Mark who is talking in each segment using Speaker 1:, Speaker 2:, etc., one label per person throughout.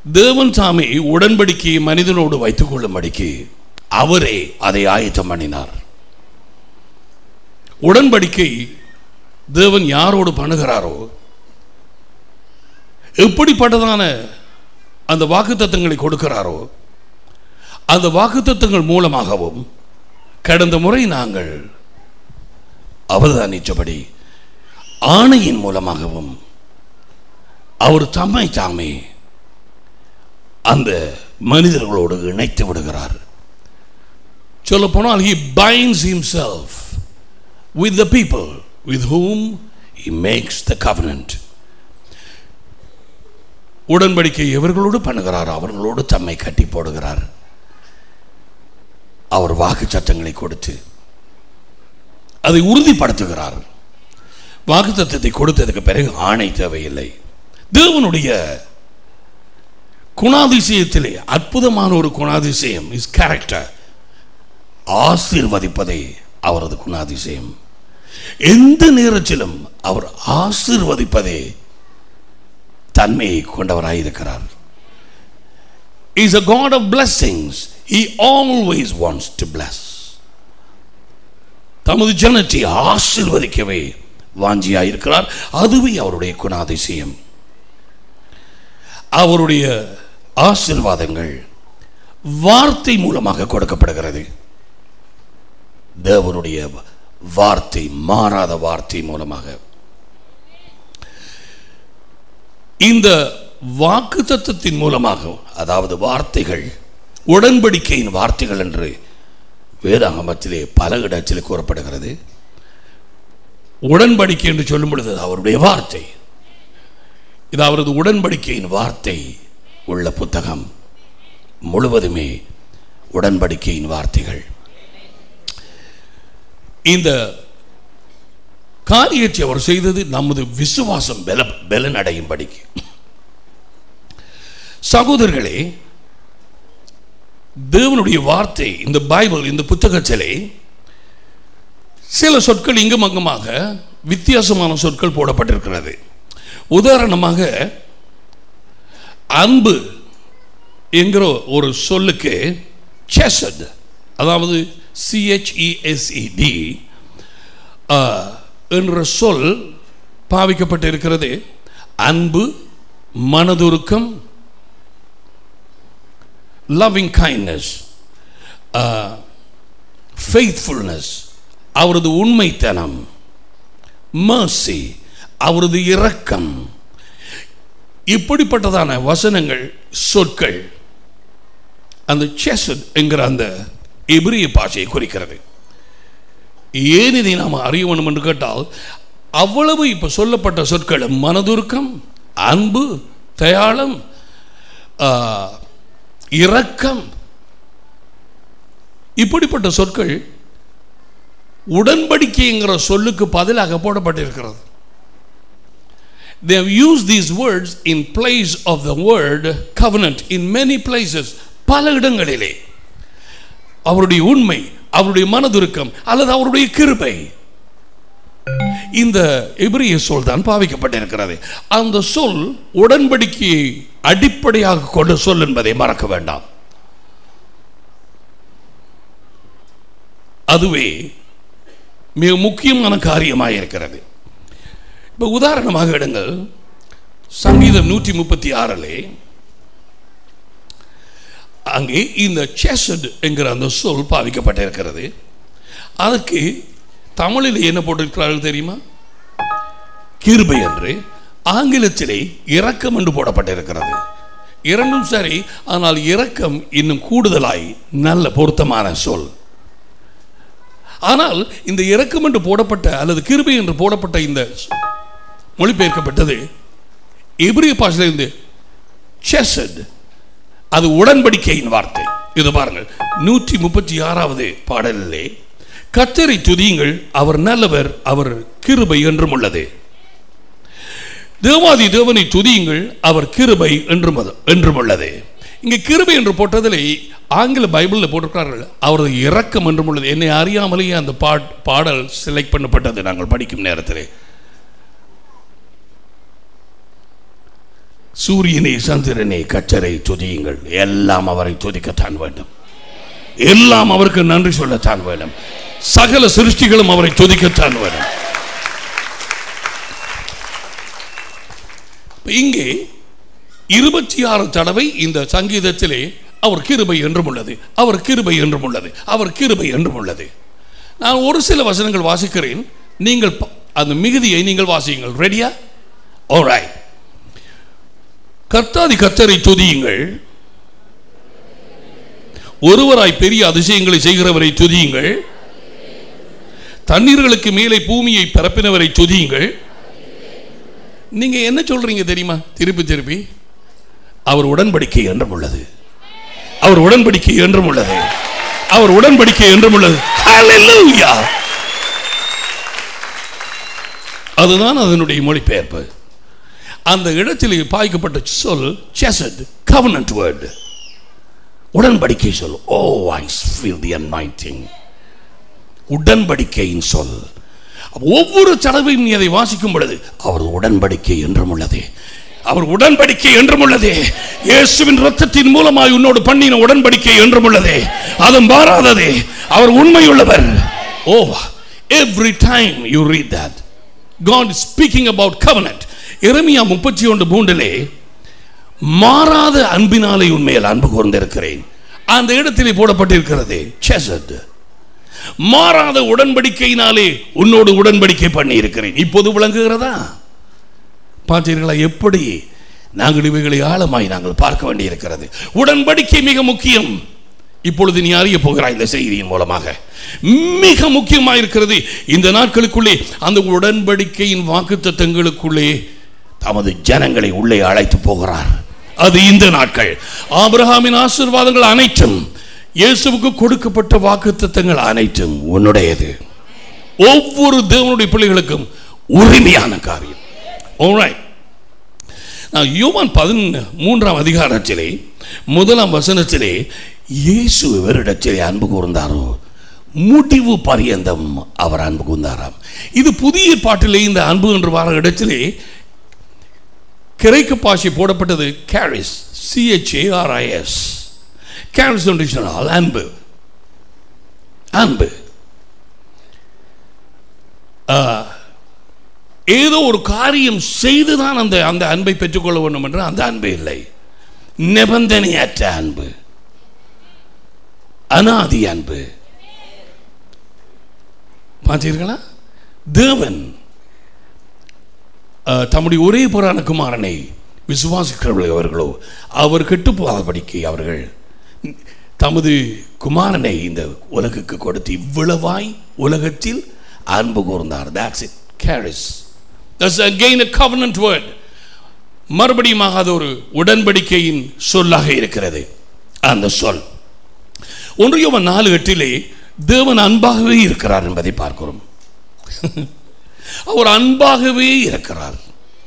Speaker 1: தேவன் சாமி உடன்படிக்கையை மனிதனோடு வைத்துக் கொள்ளும்படிக்கு அவரே அதை ஆயத்தம் பண்ணினார். உடன்படிக்கை தேவன் யாரோடு பண்ணுகிறாரோ, எப்படிப்பட்டதான அந்த வாக்குத்தத்தங்களை கொடுக்கிறாரோ, அந்த வாக்குத்தத்தங்கள் மூலமாகவும் கடந்த முறை நாங்கள் அவதானித்தபடி ஆணையின் மூலமாகவும் அவர் தம்மை தாமே அந்த மனிதர்களோடு இணைத்து விடுகிறார். சொல்ல போனால் he binds himself with the people with whom he makes the covenant. உடன்படிக்கை எவர்களோடு பண்ணுகிறார், அவர்களோடு தம்மை கட்டி போடுகிறார். அவர் வாக்கு சட்டங்களை கொடுத்து அதை உறுதிப்படுத்துகிறார். வாக்கு சட்டத்தை கொடுத்ததுக்கு பிறகு ஆணை தேவையில்லை. தேவனுடைய குணாதிசயத்திலே அற்புதமான ஒரு குணாதிசயம் இஸ் கேரக்டர். ஆசீர்வதிப்பதே அவரது குணாதிசயம். எந்த நேரத்திலும் அவர் ஆசீர்வதிப்பதே தன்மையை கொண்டவராயிருக்கிறார். He is a God of blessings. He always wants to bless. தமது ஜனத்தை ஆசீர்வதிக்கவே வாஞ்சியாயிருக்கிறார். அதுவே அவருடைய குணாதிசயம். அவருடைய ஆசீர்வாதங்கள் வார்த்தை மூலமாக கொடுக்கப்படுகிறது. தேவனுடைய வார்த்தை, மாறாத வார்த்தை மூலமாக. இந்த வாக்கு தத்துவத்தின் மூலமாக, அதாவது வார்த்தைகள் உடன்படிக்கையின் வார்த்தைகள் என்று வேதாகமத்திலே பல இடத்திலே கூறப்படுகிறது. உடன்படிக்கை என்று சொல்லும் பொழுது அவருடைய வார்த்தை, இது அவரது உடன்படிக்கையின் வார்த்தை உள்ள புத்தகம் முழுவதுமே உடன்படிக்கையின் வார்த்தைகள். இந்த காரியத்தை அவர் செய்தது நமது விசுவாசம் பலனடையும்படிக்கு. சகோதரர்களே, தேவனுடைய வார்த்தை இந்த பைபிள், இந்த புத்தகத்திலே சில சொற்கள் இங்கும் அங்குமாக வித்தியாசமான சொற்கள் போடப்பட்டிருக்கிறது. உதாரணமாக, அன்பு என்கிற ஒரு சொல்லுக்கு செசட், அதாவது CHESED என்ற சொல் பாவிக்கப்பட்டிருக்கிறது. அன்பு, மனதுருக்கம், loving kindness, faithfulness, அவரது உண்மைத்தனம், mercy, அவரது இரக்கம், இப்படிப்பட்டதான வசனங்கள், சொற்கள் அந்த செசட் என்கிற அந்த எபிரிய பாஷையை குறிக்கிறது. ஏன் இதை நாம் அறிய வேண்டும் என்று கேட்டால், அவ்வளவு இப்ப சொல்லப்பட்ட சொற்கள் மனதுருக்கம், அன்பு, தயாளம், இரக்கம், இப்படிப்பட்ட சொற்கள் உடன்படிக்கைங்கிற சொல்லுக்கு பதிலாக போடப்பட்டிருக்கிறது. They have used these words in place of the word covenant in many places. பல இடங்களிலே அவருடைய உண்மை, அவருடைய மனதுருக்கம் அல்லது அவருடைய கிருபை, இந்த எபிரிய சொல் தான் பாவிக்கப்பட்டிருக்கிறது. அந்த சொல் உடன்படிக்கையை அடிப்படையாக கொண்ட சொல் என்பதை மறக்க வேண்டாம். அதுவே மிக முக்கியமான காரியமாக இருக்கிறது. இப்போ உதாரணமாக எடுங்கள், சங்கீதம் 136 அங்கே இந்த செசட் என்கிற அந்த சொல் பாவிக்கப்பட்டிருக்கிறது. அதற்கு தமிழில் என்ன போட்டிருக்கிறார்கள் தெரியுமா? கிருபை என்று. ஆங்கிலத்திலே இரக்கம் என்று போடப்பட்டிருக்கிறது. இரண்டும் சரி, ஆனால் இரக்கம் இன்னும் கூடுதலாய் நல்ல பொருத்தமான சொல். ஆனால் இந்த இரக்கம் என்று போடப்பட்ட அல்லது கிருபை என்று போடப்பட்ட இந்த மொழிபெயர்க்கப்பட்டது எபிரிய பாஷையிலிருந்து செசட், அது உடன்படிக்கையின் வார்த்தை. இது பாருங்கள், 136வது பாடலிலே கர்த்தரை துதியுங்கள், அவர் நல்லவர், அவர் கிருபை என்றும் உள்ளது. தேவாதி தேவனை துதியுங்கள், அவர் கிருபை என்றும் உள்ளது. இங்கே கிருபை என்று போட்டதில் ஆங்கில பைபிளில் போட்டிருக்கிறார்கள் அவரது இரக்கம் என்றும் உள்ளது. என்னை அறியாமலேயே அந்த பாடல் செலக்ட் பண்ணப்பட்டது நாங்கள் படிக்கும் நேரத்தில். சூரியனே சந்திரனே கச்சரை துதியுங்கள். எல்லாம் அவரை துதிக்கத்தான் வேண்டும். எல்லாம் அவருக்கு நன்றி சொல்லத்தான் வேண்டும். சகல சிருஷ்டிகளும் அவரை துதிக்கத்தான் வேண்டும். இங்கே 26 தடவை இந்த சங்கீதத்திலே அவர் கிருபை என்றும் உள்ளது, அவர் கிருபை என்றும் உள்ளது, அவர் கிருபை என்றும் உள்ளது. நான் ஒரு சில வசனங்கள் வாசிக்கிறேன், நீங்கள் அந்த மிகுதியை நீங்கள் வாசியுங்கள். ரெடியா? ஆல்ரைட். கர்த்தாதி கர்த்தரை துதியுங்கள், ஒருவராய் பெரிய அதிசயங்களை செய்கிறவரை துதியுங்கள், தண்ணீர்களுக்கு மேலே பூமியை பரப்பினவரை துதியுங்கள். நீங்க என்ன சொல்றீங்க தெரியுமா? திருப்பி திருப்பி அவர் உடன்படிக்கை என்றும் உள்ளது, அவர் உடன்படிக்கை என்றும் உள்ளது, அவர் உடன்படிக்கை என்றும் உள்ளது. ஹல்லேலூயா! அதுதான் அதனுடைய மொழிபெயர்ப்பு. அந்த இடத்தில் பாய்க்கப்பட்ட சொல் chesed, covenant word, உடன்படிக்கை சொல். Oh, I feel the anointing. உடன்படிக்கையின் சொல். ஒவ்வொரு தடவையும் நீ அதை வாசிக்கும் பொழுது அவர் உடன்படிக்கை என்றும் உள்ளது, அவர் உடன்படிக்கை என்றும் உள்ளது. இயேசுவின் இரத்தத்தின் மூலமாய் உன்னோடு பண்ணின உடன்படிக்கை என்றும் உள்ளது, அது மாறாதது. அவர் உண்மையுள்ளவர். Oh, every time you read that, God is speaking about covenant. எரேமியா 31:3 மாறாத அன்பினாலே உண்மையில் அன்பு கூர்ந்திருக்கிறேன். அந்த இடத்திலே போடப்பட்டிருக்கிறது chesed. மாறாத உடன்படிக்கையினாலே உன்னோடு உடன்படிக்கை பண்ணி இருக்கிறேன். இப்போது விளங்குகிறதா? பார்த்தீர்களா எப்படி நாங்கள் இவைகளை ஆழமாய் நாங்கள் பார்க்க வேண்டி இருக்கிறது. உடன்படிக்கை மிக முக்கியம். இப்பொழுது நீ அறிய போகிறாய் இந்த செய்தியின் மூலமாக. மிக முக்கியமாக இருக்கிறது. இந்த நாட்களுக்குள்ளே அந்த உடன்படிக்கையின் வாக்குத்தத்தங்களுக்குள்ளே தமது ஜனங்களை உள்ளே அழைத்து போகிறார். அது இந்த நாட்கள். ஆபிரகாமின் ஆசீர்வாதங்கள் அனைத்தும், இயேசுவுக்கு கொடுக்கப்பட்ட வாக்குத்தத்தங்கள் அனைத்தும் உன்னுடையது. ஒவ்வொரு தேவனுடைய பிள்ளைகளுக்கும் உரிமையான காரியம். ஆல்ரைட். நான் யோவான் 13ஆம் அதிகாரத்திலே 1ஆம் வசனத்திலே இயேசு இவரிடத்திலே அன்பு கூர்ந்தாரோ முடிவு பரியந்தம் அவர் அன்பு கூர்ந்தாராம். இது புதிய பாட்டிலே இந்த அன்பு என்று வர இடத்திலே கிரேக்க பாஷை போடப்பட்டது charis, charis. charis என்று சொன்னால் அன்பு. அன்பு ஏதோ ஒரு காரியம் செய்துதான் அந்த அன்பை பெற்றுக்கொள்ள வேண்டும் என்ற அந்த அன்பு இல்லை. நிபந்தனையற்ற அன்பு, அனாதி அன்பு. பார்த்தீர்களா? தேவன் தம்முடைய ஒரே புராண குமாரனை விசுவாசிக்கிறவர்களோ அவர் கெட்டு போகாதபடிக்கு அவர்கள் தமது குமாரனை இந்த உலகுக்கு கொடுத்து இவ்வளவாய் உலகத்தில் அன்பு கூர்ந்தார். That's it. charis. That's again a covenant word. மறுபடியும் அது ஒரு உடன்படிக்கையின் சொல்லாக இருக்கிறது. அந்த சொல் 1 யோவான் 4:8 தேவன் அன்பாகவே இருக்கிறார் என்பதை பார்க்கிறோம். அவர் அன்பாகவே இருக்கிறார்.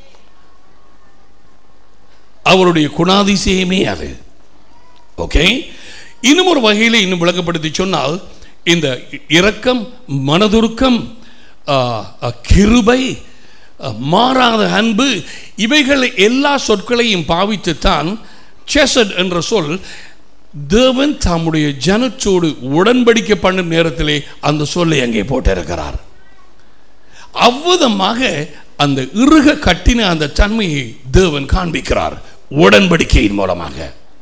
Speaker 1: அவருடைய குணாதிசயமே அது. ஓகே. இன்னும் ஒரு வகையில் இன்னும் விளக்கப்படுத்தி சொன்னால் இந்த இரக்கம், மனதுருக்கம், கிருபை, மாறாத அன்பு, இவைகள் எல்லா சொற்களையும் பாவித்துத்தான் chesed என்ற சொல் தேவன் தம்முடைய ஜனத்தோடு உடன்படிக்கை பண்ணும் நேரத்திலே அந்த சொல்லை அங்கே போட்டிருக்கிறார். அவ்விதமாக அந்த இறுக கட்டின அந்த தன்மையை தேவன் காண்பிக்கிறார் உடன்படிக்கையின் மூலமாக.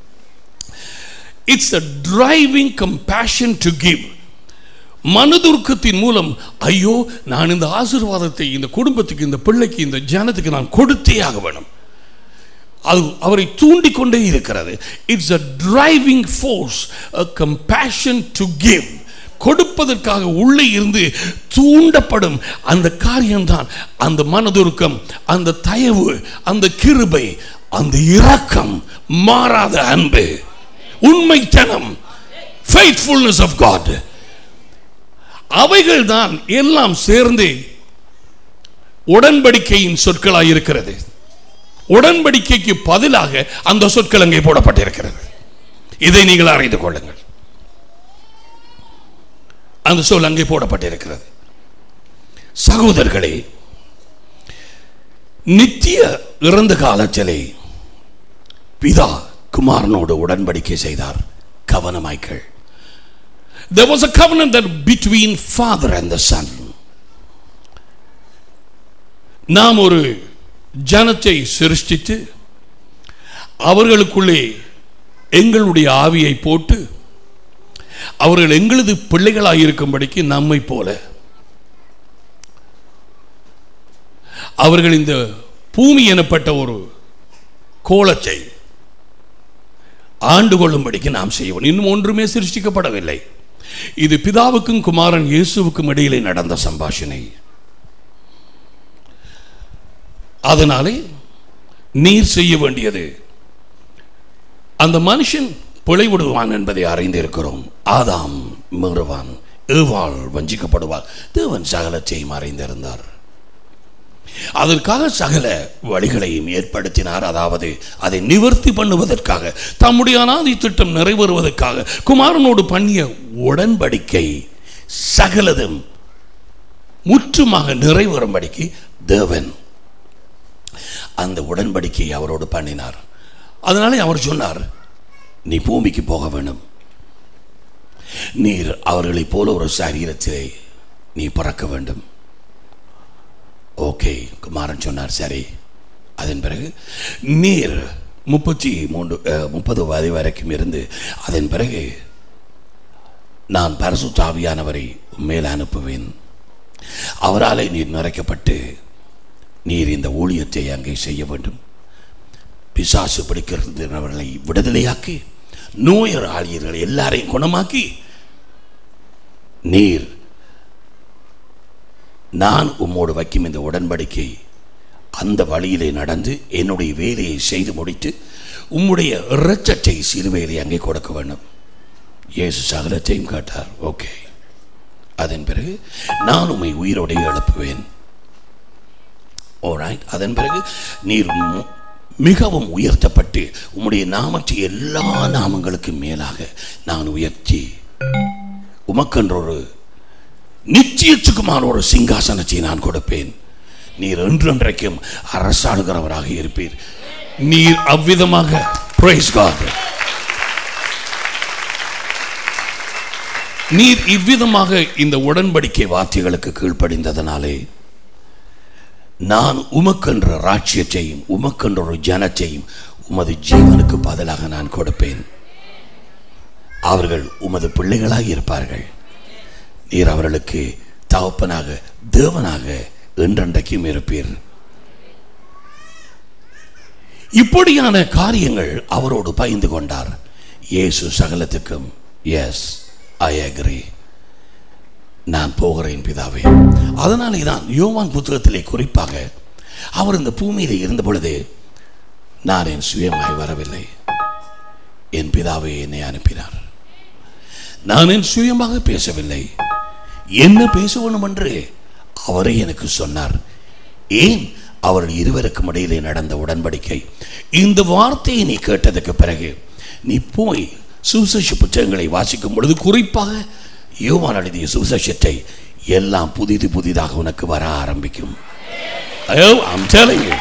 Speaker 1: It's a driving compassion to give. மனதுருக்கத்தின் மூலம் ஐயோ நான் இந்த ஆசீர்வாதத்தை இந்த குடும்பத்துக்கு, இந்த பிள்ளைக்கு, இந்த ஜனத்துக்கு நான் கொடுத்தே ஆக வேணும். அது அவரை தூண்டிக்கொண்டே இருக்கிறது. It's a driving force, a compassion to give. கொடுப்பதற்காக உள்ளே இருந்து தூண்டப்படும் அந்த காரியம்தான் அந்த மனதுருக்கம், அந்த தயவு, அந்த கிருபை, அந்த இரக்கம், மாறாத அன்பு, உண்மைத்தனம், faithfulness of God. அவைகள் தான் எல்லாம் சேர்ந்து உடன்படிக்கையின் சொற்களாக இருக்கிறது. உடன்படிக்கைக்கு பதிலாக அந்த சொற்கள் அங்கே போடப்பட்டிருக்கிறது. இதை நீங்கள் அறிந்து கொள்ளுங்கள். அந்த சொல் அங்கே போடப்பட்டிருக்கிறது. சகோதரர்களே, நித்திய இறந்த காலத்திலே பிதா குமாரனோடு உடன்படிக்கை செய்தார். கவனமாய்கள். There was a covenant that between father and the son. நாம் ஒரு ஜனத்தை சிருஷ்டித்து அவர்களுக்குள்ளே எங்களுடைய ஆவியை போட்டு அவர்கள் எங்களது பிள்ளைகளாக இருக்கும்படிக்கு நம்மை போல அவர்கள் இந்த பூமி எனப்பட்ட ஒரு கோலத்தை ஆண்டு கொள்ளும்படிக்கு நாம் செய்வோம். இன்னும் ஒன்றுமே சிருஷ்டிக்கப்படவில்லை. இது பிதாவுக்கும் குமாரன் இயேசுவுக்கும் இடையிலே நடந்த சம்பாஷணை. அதனாலே நீர் செய்ய வேண்டியது, அந்த மனுஷன் பிழைவிடுவான் என்பதை அறிந்திருக்கிறோம். ஆதாம் மீறுவான், ஏவாள் வஞ்சிக்கப்படுவார். தேவன் சகலத்தையும் அறிந்திருந்தார். அதற்காக சகல வழிகளையும் ஏற்படுத்தினார். அதாவது அதை நிவர்த்தி பண்ணுவதற்காக, தம்முடைய அநாதி திட்டம் நிறைவேறுவதற்காக குமாரனோடு பண்ணிய உடன்படிக்கை சகலதும் முற்றுமாக நிறைவேறும்படிக்கு தேவன் அந்த உடன்படிக்கையை அவரோடு பண்ணினார். அதனாலே அவர் சொன்னார், நீ பூமிக்கு போக வேண்டும், நீர் அவர்களை போல ஒரு சரீரத்திலே நீ பிறக்க வேண்டும். ஓகே, குமாரன் சொன்னார், சரி. அதன் பிறகு நீர் 30 வயது வரைக்கும் இருந்து அதன் பிறகு நான் பரிசுத்த ஆவியானவரை மேல் அனுப்புவேன். அவராலே நீர் நிறைக்கப்பட்டு நீர் இந்த ஊழியத்தை அங்கே செய்ய வேண்டும். பிசாசு பிடிக்கிறவர்களை விடுதலையாக்கி, நோயாளியர்களை எல்லாரையும் குணமாக்கி, நீர் நான் உம்மோடு வைக்கும் இந்த உடன்படிக்கை அந்த வழியிலே நடந்து என்னுடைய வேலையை செய்து முடித்து உம்முடைய இரட்சத்தை சிலுவையிலே அங்கே கொடுக்க வேண்டும். இயேசு சகலத்தையும் கேட்டார். ஓகே. அதன் பிறகு நான் உம்மை உயிரோடு எழுப்புவேன். ஆல்ரைட். அதன் பிறகு நீர் மிகவும் உயர்த்தப்பட்டு உம்முடைய நாமத்தை எல்லா நாமங்களுக்கு மேலாக நான் உயர்த்தி உமக்கென்றொரு நிச்சயத்துக்குமான ஒரு சிங்காசனத்தை நான் கொடுப்பேன். நீர் என்றென்றைக்கும் அரசாளுகிறவராக இருப்பீர். நீர் அவ்விதமாக, praise God, நீர் இவ்விதமாக இந்த உடன்படிக்கை வார்த்தைகளுக்கு கீழ்ப்படிந்ததனாலே நான் உமக்கென்ற ராஜ்யத்தையும் உமக்கென்ற ஒரு ஜனத்தையும் உமது ஜீவனுக்கு பதிலாக நான் கொடுப்பேன். அவர்கள் உமது பிள்ளைகளாக இருப்பார்கள். நீர் அவர்களுக்கு தகப்பனாக தேவனாக என்றென்றைக்கும் இருப்பீர். இப்படியான காரியங்கள் அவரோடு பகிர்ந்து கொண்டார். இயேசு சகலத்துக்கும் எஸ், ஐ அக்ரி, நான் போகிறேன் பிதாவே. அதனாலே தான் யோவான் புத்தகத்திலே குறிப்பாக அவர் இந்த பூமியிலே இருந்த பொழுது, நான் என் சுயமாய் வரவில்லை, என் பிதாவே என்னை அனுப்பினார். நான் என் சுயமாக பேசவில்லை, என்ன பேச வேண்டும் என்று அவரே எனக்கு சொன்னார். ஏன்? அவர்கள் இருவருக்கும் இடையிலே நடந்த உடன்படிக்கை. இந்த வார்த்தையை நீ கேட்டதுக்கு பிறகு நீ போய் சுவிசேஷ புத்தகங்களை வாசிக்கும் பொழுது, குறிப்பாக யோவான் எழுதிய சுவிசேஷத்தை, எல்லாம் புதிதாக உனக்கு வர ஆரம்பிக்கும். I'm telling you.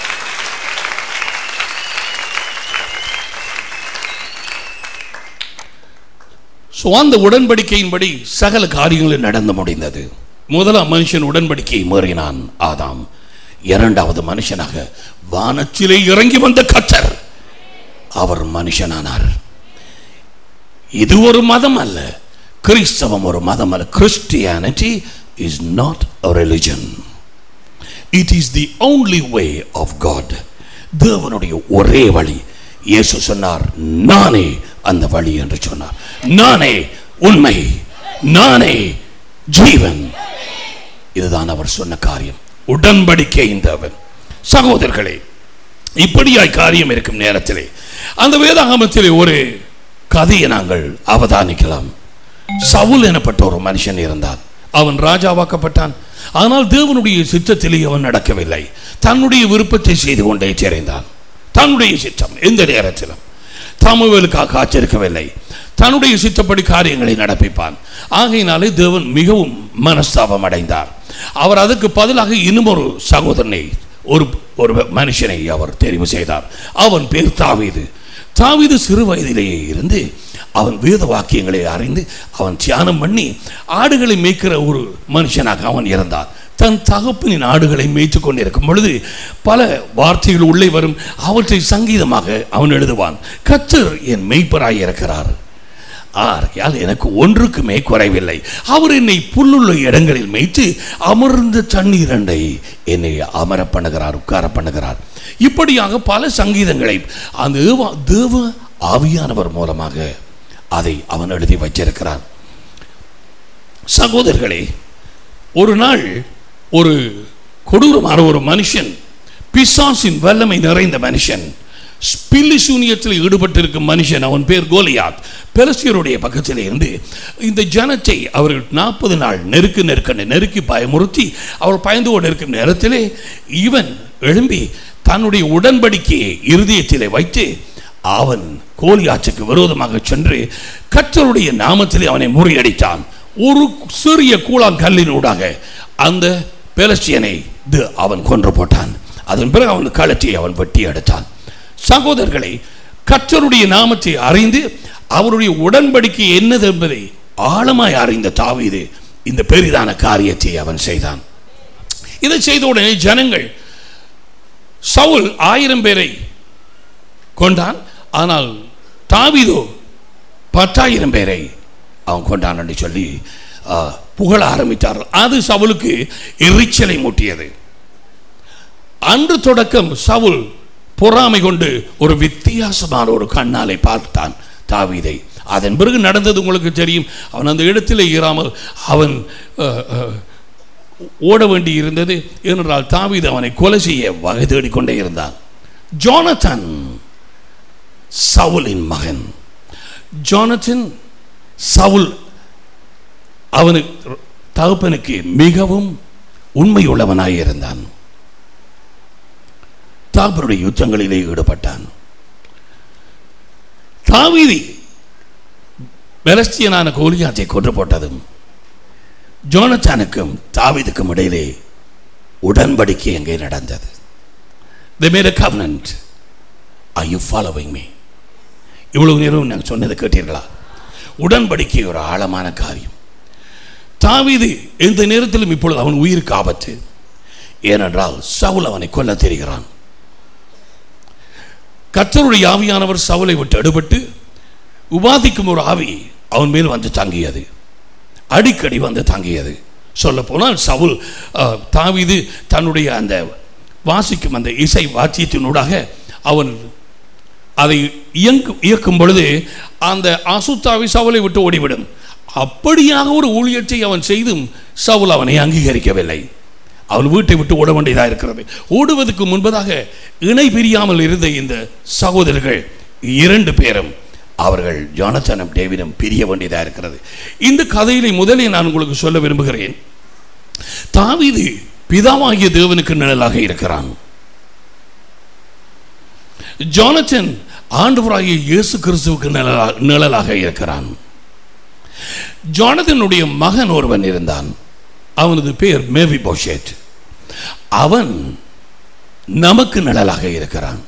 Speaker 1: அந்த உடன்படிக்கையின்படி சகல காரியங்களும் நடந்து முடிந்தது. முதலாம் மனுஷன் உடன்படிக்கையை மீறினான், ஆதாம். இரண்டாவது மனுஷனாக வானத்திலே இறங்கி வந்த கர்த்தர், அவர் மனுஷனானார். இது ஒரு மதம் அல்ல, கிறிஸ்தவம் ஒரு மதம் அல்ல. Christianity is not a religion. It is the only way of God. தேவனுடைய ஒரே வழி. இயேசு சொன்னார், நானே அந்த வழி என்று சொன்னார். நானே உண்மை, நானே ஜீவன். இதுதான் அவர் சொன்ன காரியம், உடன்படிக்கையின் தேவன். சகோதரர்களே, இப்படியாய் காரியம் இருக்கும் நேரத்திலே அந்த வேதாகமத்திலே ஒரு கதையை நாங்கள் அவதானிக்கலாம். சவுல் எனப்பட்ட ஒரு மனுஷன் இருந்தான். அவன் ராஜாவாக்கப்பட்டான். ஆனால் தேவனுடைய சித்தத்திலே அவன் நடக்கவில்லை. தன்னுடைய விருப்பத்தை செய்து கொண்டே சேர்ந்தான். தன்னுடைய சித்தம் எந்த நேரத்திலும் சாமுவேலுக்காக காத்திருக்கவில்லை. தன்னுடைய சித்தப்படி காரியங்களை நடப்பிப்பான். ஆகையினாலே தேவன் மிகவும் மனஸ்தாபம் அடைந்தார். அவர் அதுக்கு பதிலாக இன்னும் ஒரு சகோதரனை, ஒரு மனுஷனை அவர் தெரிவு செய்தார். அவன் பேர் தாவீது. தாவீது சிறு வயதிலேயே இருந்து அவன் வேத வாக்கியங்களை அறிந்து அவன் தியானம் பண்ணி ஆடுகளை மேய்க்கிற ஒரு மனுஷனாக அவன் இருந்தான். தன் தகப்பனின் ஆடுகளை மேய்த்து கொண்டிருக்கும் பொழுது பல வார்த்தைகள் உள்ளே வரும். அவற்றை சங்கீதமாக அவன் எழுதுவான். கர்த்தர் என் மெய்ப்பராய் இருக்கிறார், ஆகையால் எனக்கு ஒன்றுக்குமே குறைவில்லை. அவர் என்னை புல்லுள்ள இடங்களில் மேய்த்து அமர்ந்த தண்ணீரண்டை என்னை அமர பண்ணுகிறார், உட்கார பண்ணுகிறார். இப்படியாக பல சங்கீதங்களை அந்த தேவ ஆவியானவர் மூலமாக அதை அவன் எழுதி வச்சிருக்கிறான். சகோதரர்களே, ஒரு நாள் ஒரு கொடூரமான ஒரு மனுஷன், பிசாசின் வல்லமை நிறைந்த மனுஷன், பில்லி சூனியத்தில் ஈடுபட்டிருக்கும் மனுஷன், அவன் பேர் கோலியாத், பெலிஸ்தியருடைய பக்கத்தில் இருந்து இந்த ஜனத்தை அவர்கள் 40 நாள் நெருக்கி பயமுறுத்தி அவர்கள் பயந்து கொண்டு இருக்கும் நேரத்திலே இவன் எழும்பி தன்னுடைய உடன்படிக்கையை இருதயத்திலே வைத்து அவன் கோலியாத்துக்கு விரோதமாக சென்று கர்த்தருடைய நாமத்திலே அவனை முறியடித்தான். ஒரு சிறிய கூழாங்கல்லினூடாக அந்த பெலிஸ்தியனை அவன் கொன்று போட்டான். அதன் பிறகு அவன் கழுத்தை அவன் வெட்டி எடுத்தான். சகோதரர்களை, கர்த்தருடைய நாமத்தை அறிந்து அவருடைய உடன்படிக்கை என்னது என்பதை ஆழமாய் அறிந்த தாவீது இந்த பெரிதான காரியத்தை அவன் செய்தான். இதை செய்த உடனே ஜனங்கள், சவுல் 1000 பேரை கொண்டான், ஆனால் தாவீதோ 10,000 பேரை அவன் கொண்டான் என்று சொல்லி புகழ ஆரம்பித்தார்கள். அது சவுலுக்கு எரிச்சலை மூட்டியது. அன்று தொடக்கம் சவுல் பொறாமை கொண்டு ஒரு வித்தியாசமான ஒரு கண்ணாலை பார்த்தான் தாவீதை. அதன் பிறகு நடந்தது உங்களுக்கு தெரியும். அவன் அந்த இடத்திலே இராமல் அவன் ஓட வேண்டி இருந்தது. ஏனென்றால் தாவீது அவனை கொலை செய்ய வகை தேடிக்கொண்டே இருந்தான். ஜோனத்தன் சவுலின் மகன். ஜோனத்தன் சவுல் அவனுக்கு தகப்பனுக்கு மிகவும் உண்மையுள்ளவனாய் இருந்தான். தாவீதுடைய யுத்தங்களிலே ஈடுபட்டான். தாவீது பெலிஸ்தியனான கோலியாத்தை கொன்று போட்டதும் ஜோனத்தானுக்கும் தாவீதுக்கும் இடையிலே உடன்படிக்கை எங்கே நடந்தது. They made a covenant. Are you following me? இவ்வளவு நேரம் நான் சொன்னதை கேட்டீர்களா? உடன்படிக்கை ஒரு ஆழமான காரியம். தாவீது எந்த நேரத்திலும் இப்பொழுது அவன் உயிருக்கு ஆபத்து. ஏனென்றால் சவுல் அவனை கொல்ல தெரிகிறான். கர்த்தருடைய ஆவியானவர் சவுலை விட்டு எடுபட்டு உபாதிக்கும் ஒரு ஆவி அவன் மேல் வந்து தங்கியது, அடிக்கடி வந்து தங்கியது. சொல்ல போனால் சவுல் தாவீது தன்னுடைய அந்த வாசிக்கும் அந்த இசை வாத்தியத்தினூடாக அவன் அதை இயக்கும் பொழுது அந்த அசுத்தாவி சவுலை விட்டு ஓடிவிடும். அப்படியாக ஒரு ஊழியத்தை அவன் செய்தும் சவுல் அவனை அங்கீகரிக்கவில்லை. அவன் வீட்டை விட்டு ஓட வேண்டியதாக இருக்கிறது. ஓடுவதற்கு முன்பதாக இணை பிரியாமல் இருந்த இந்த சகோதரர்கள் 2 பேரும் அவர்கள் ஜோனத்தானும் டேவிடும் பிரிய வேண்டியதாக இருக்கிறது. இந்த கதையிலே முதலே நான் உங்களுக்கு சொல்ல விரும்புகிறேன். தாவீது பிதாவாகிய தேவனுக்கு நிழலாக இருக்கிறான். ஜோனத்தன் ஆண்டவராகிய இயேசு கிறிஸ்துவுக்கு நிழலாக இருக்கிறான். ஜோனத்தனுடைய மகன் ஒருவன் இருந்தான். அவனது பேர் மேவிபோஷேத். அவன் நமக்கு நிழலாக இருக்கிறான்.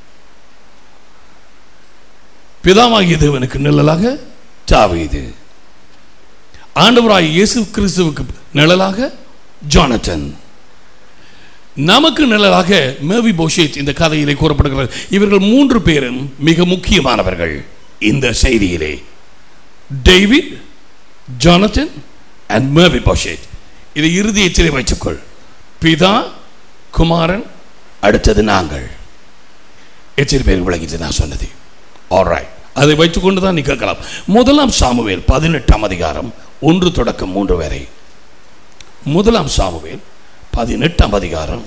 Speaker 1: பிதாவாகிய தேவனுக்கு நிழலாக தாவீது, ஆண்டவராகிய இயேசு கிறிஸ்துவுக்கு நிழலாக ஜோனத்தன், நமக்கு நிழலாக மேவிபோஷேத் இந்த கதையிலே கூறப்படுகிறது. இவர்கள் 3 பேரும் மிக முக்கியமானவர்கள் இந்த செய்தியிலே. David, Jonathan and Mephibosheth. இதை இருதயத்திலே வைத்துக்கொள். பிதா, குமாரன், அடுத்தது நாங்கள். எத்தனை பேர் விளங்கிட்டு நான் சொன்னது? ஆல்ரைட், அதை வைத்துக்கொண்டு தான் நீ கேட்கலாம். 1 சாமுவேல் 18ஆம் அதிகாரம் 1 தொடக்கம் 3 வரை. 1 சாமுவேல் 18ஆம் அதிகாரம்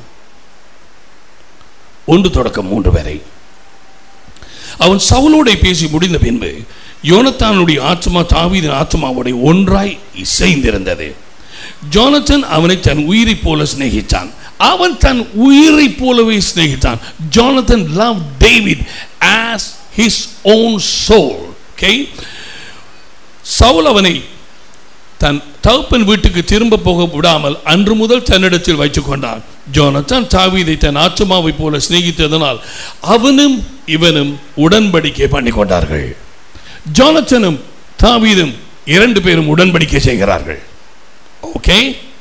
Speaker 1: 1 தொடக்கம் 3 வரை. அவன் சவுலோட பேசி முடிந்த பின்பு யோனத்தானுடைய ஆத்மா தாவீதின் ஆத்மாவோட ஒன்றாய் இசைந்திருந்தது. ஜோனத்தன் அவனை தன் உயிரை போல சிநேகித்தான். அவன் தன் உயிரை போலவே சிநேகித்தான். Jonathan loved David as his own soul. Okay? Saul அவனை தன் தகப்பன் வீட்டுக்கு திரும்ப போக விடாமல் அன்று முதல் தன்னிடத்தில் வைத்துக் கொண்டான். ஜோனத்தான் தாவீதை தன் ஆத்துமாவை போல சிநேகித்ததனால் அவனும் இவனும் உடன்படிக்கை பண்ணி கொண்டார்கள். ஜோனத்தனும் தாவீதும் இரண்டு பேரும் உடன்படிக்கை செய்கிறார்கள். ஓகே.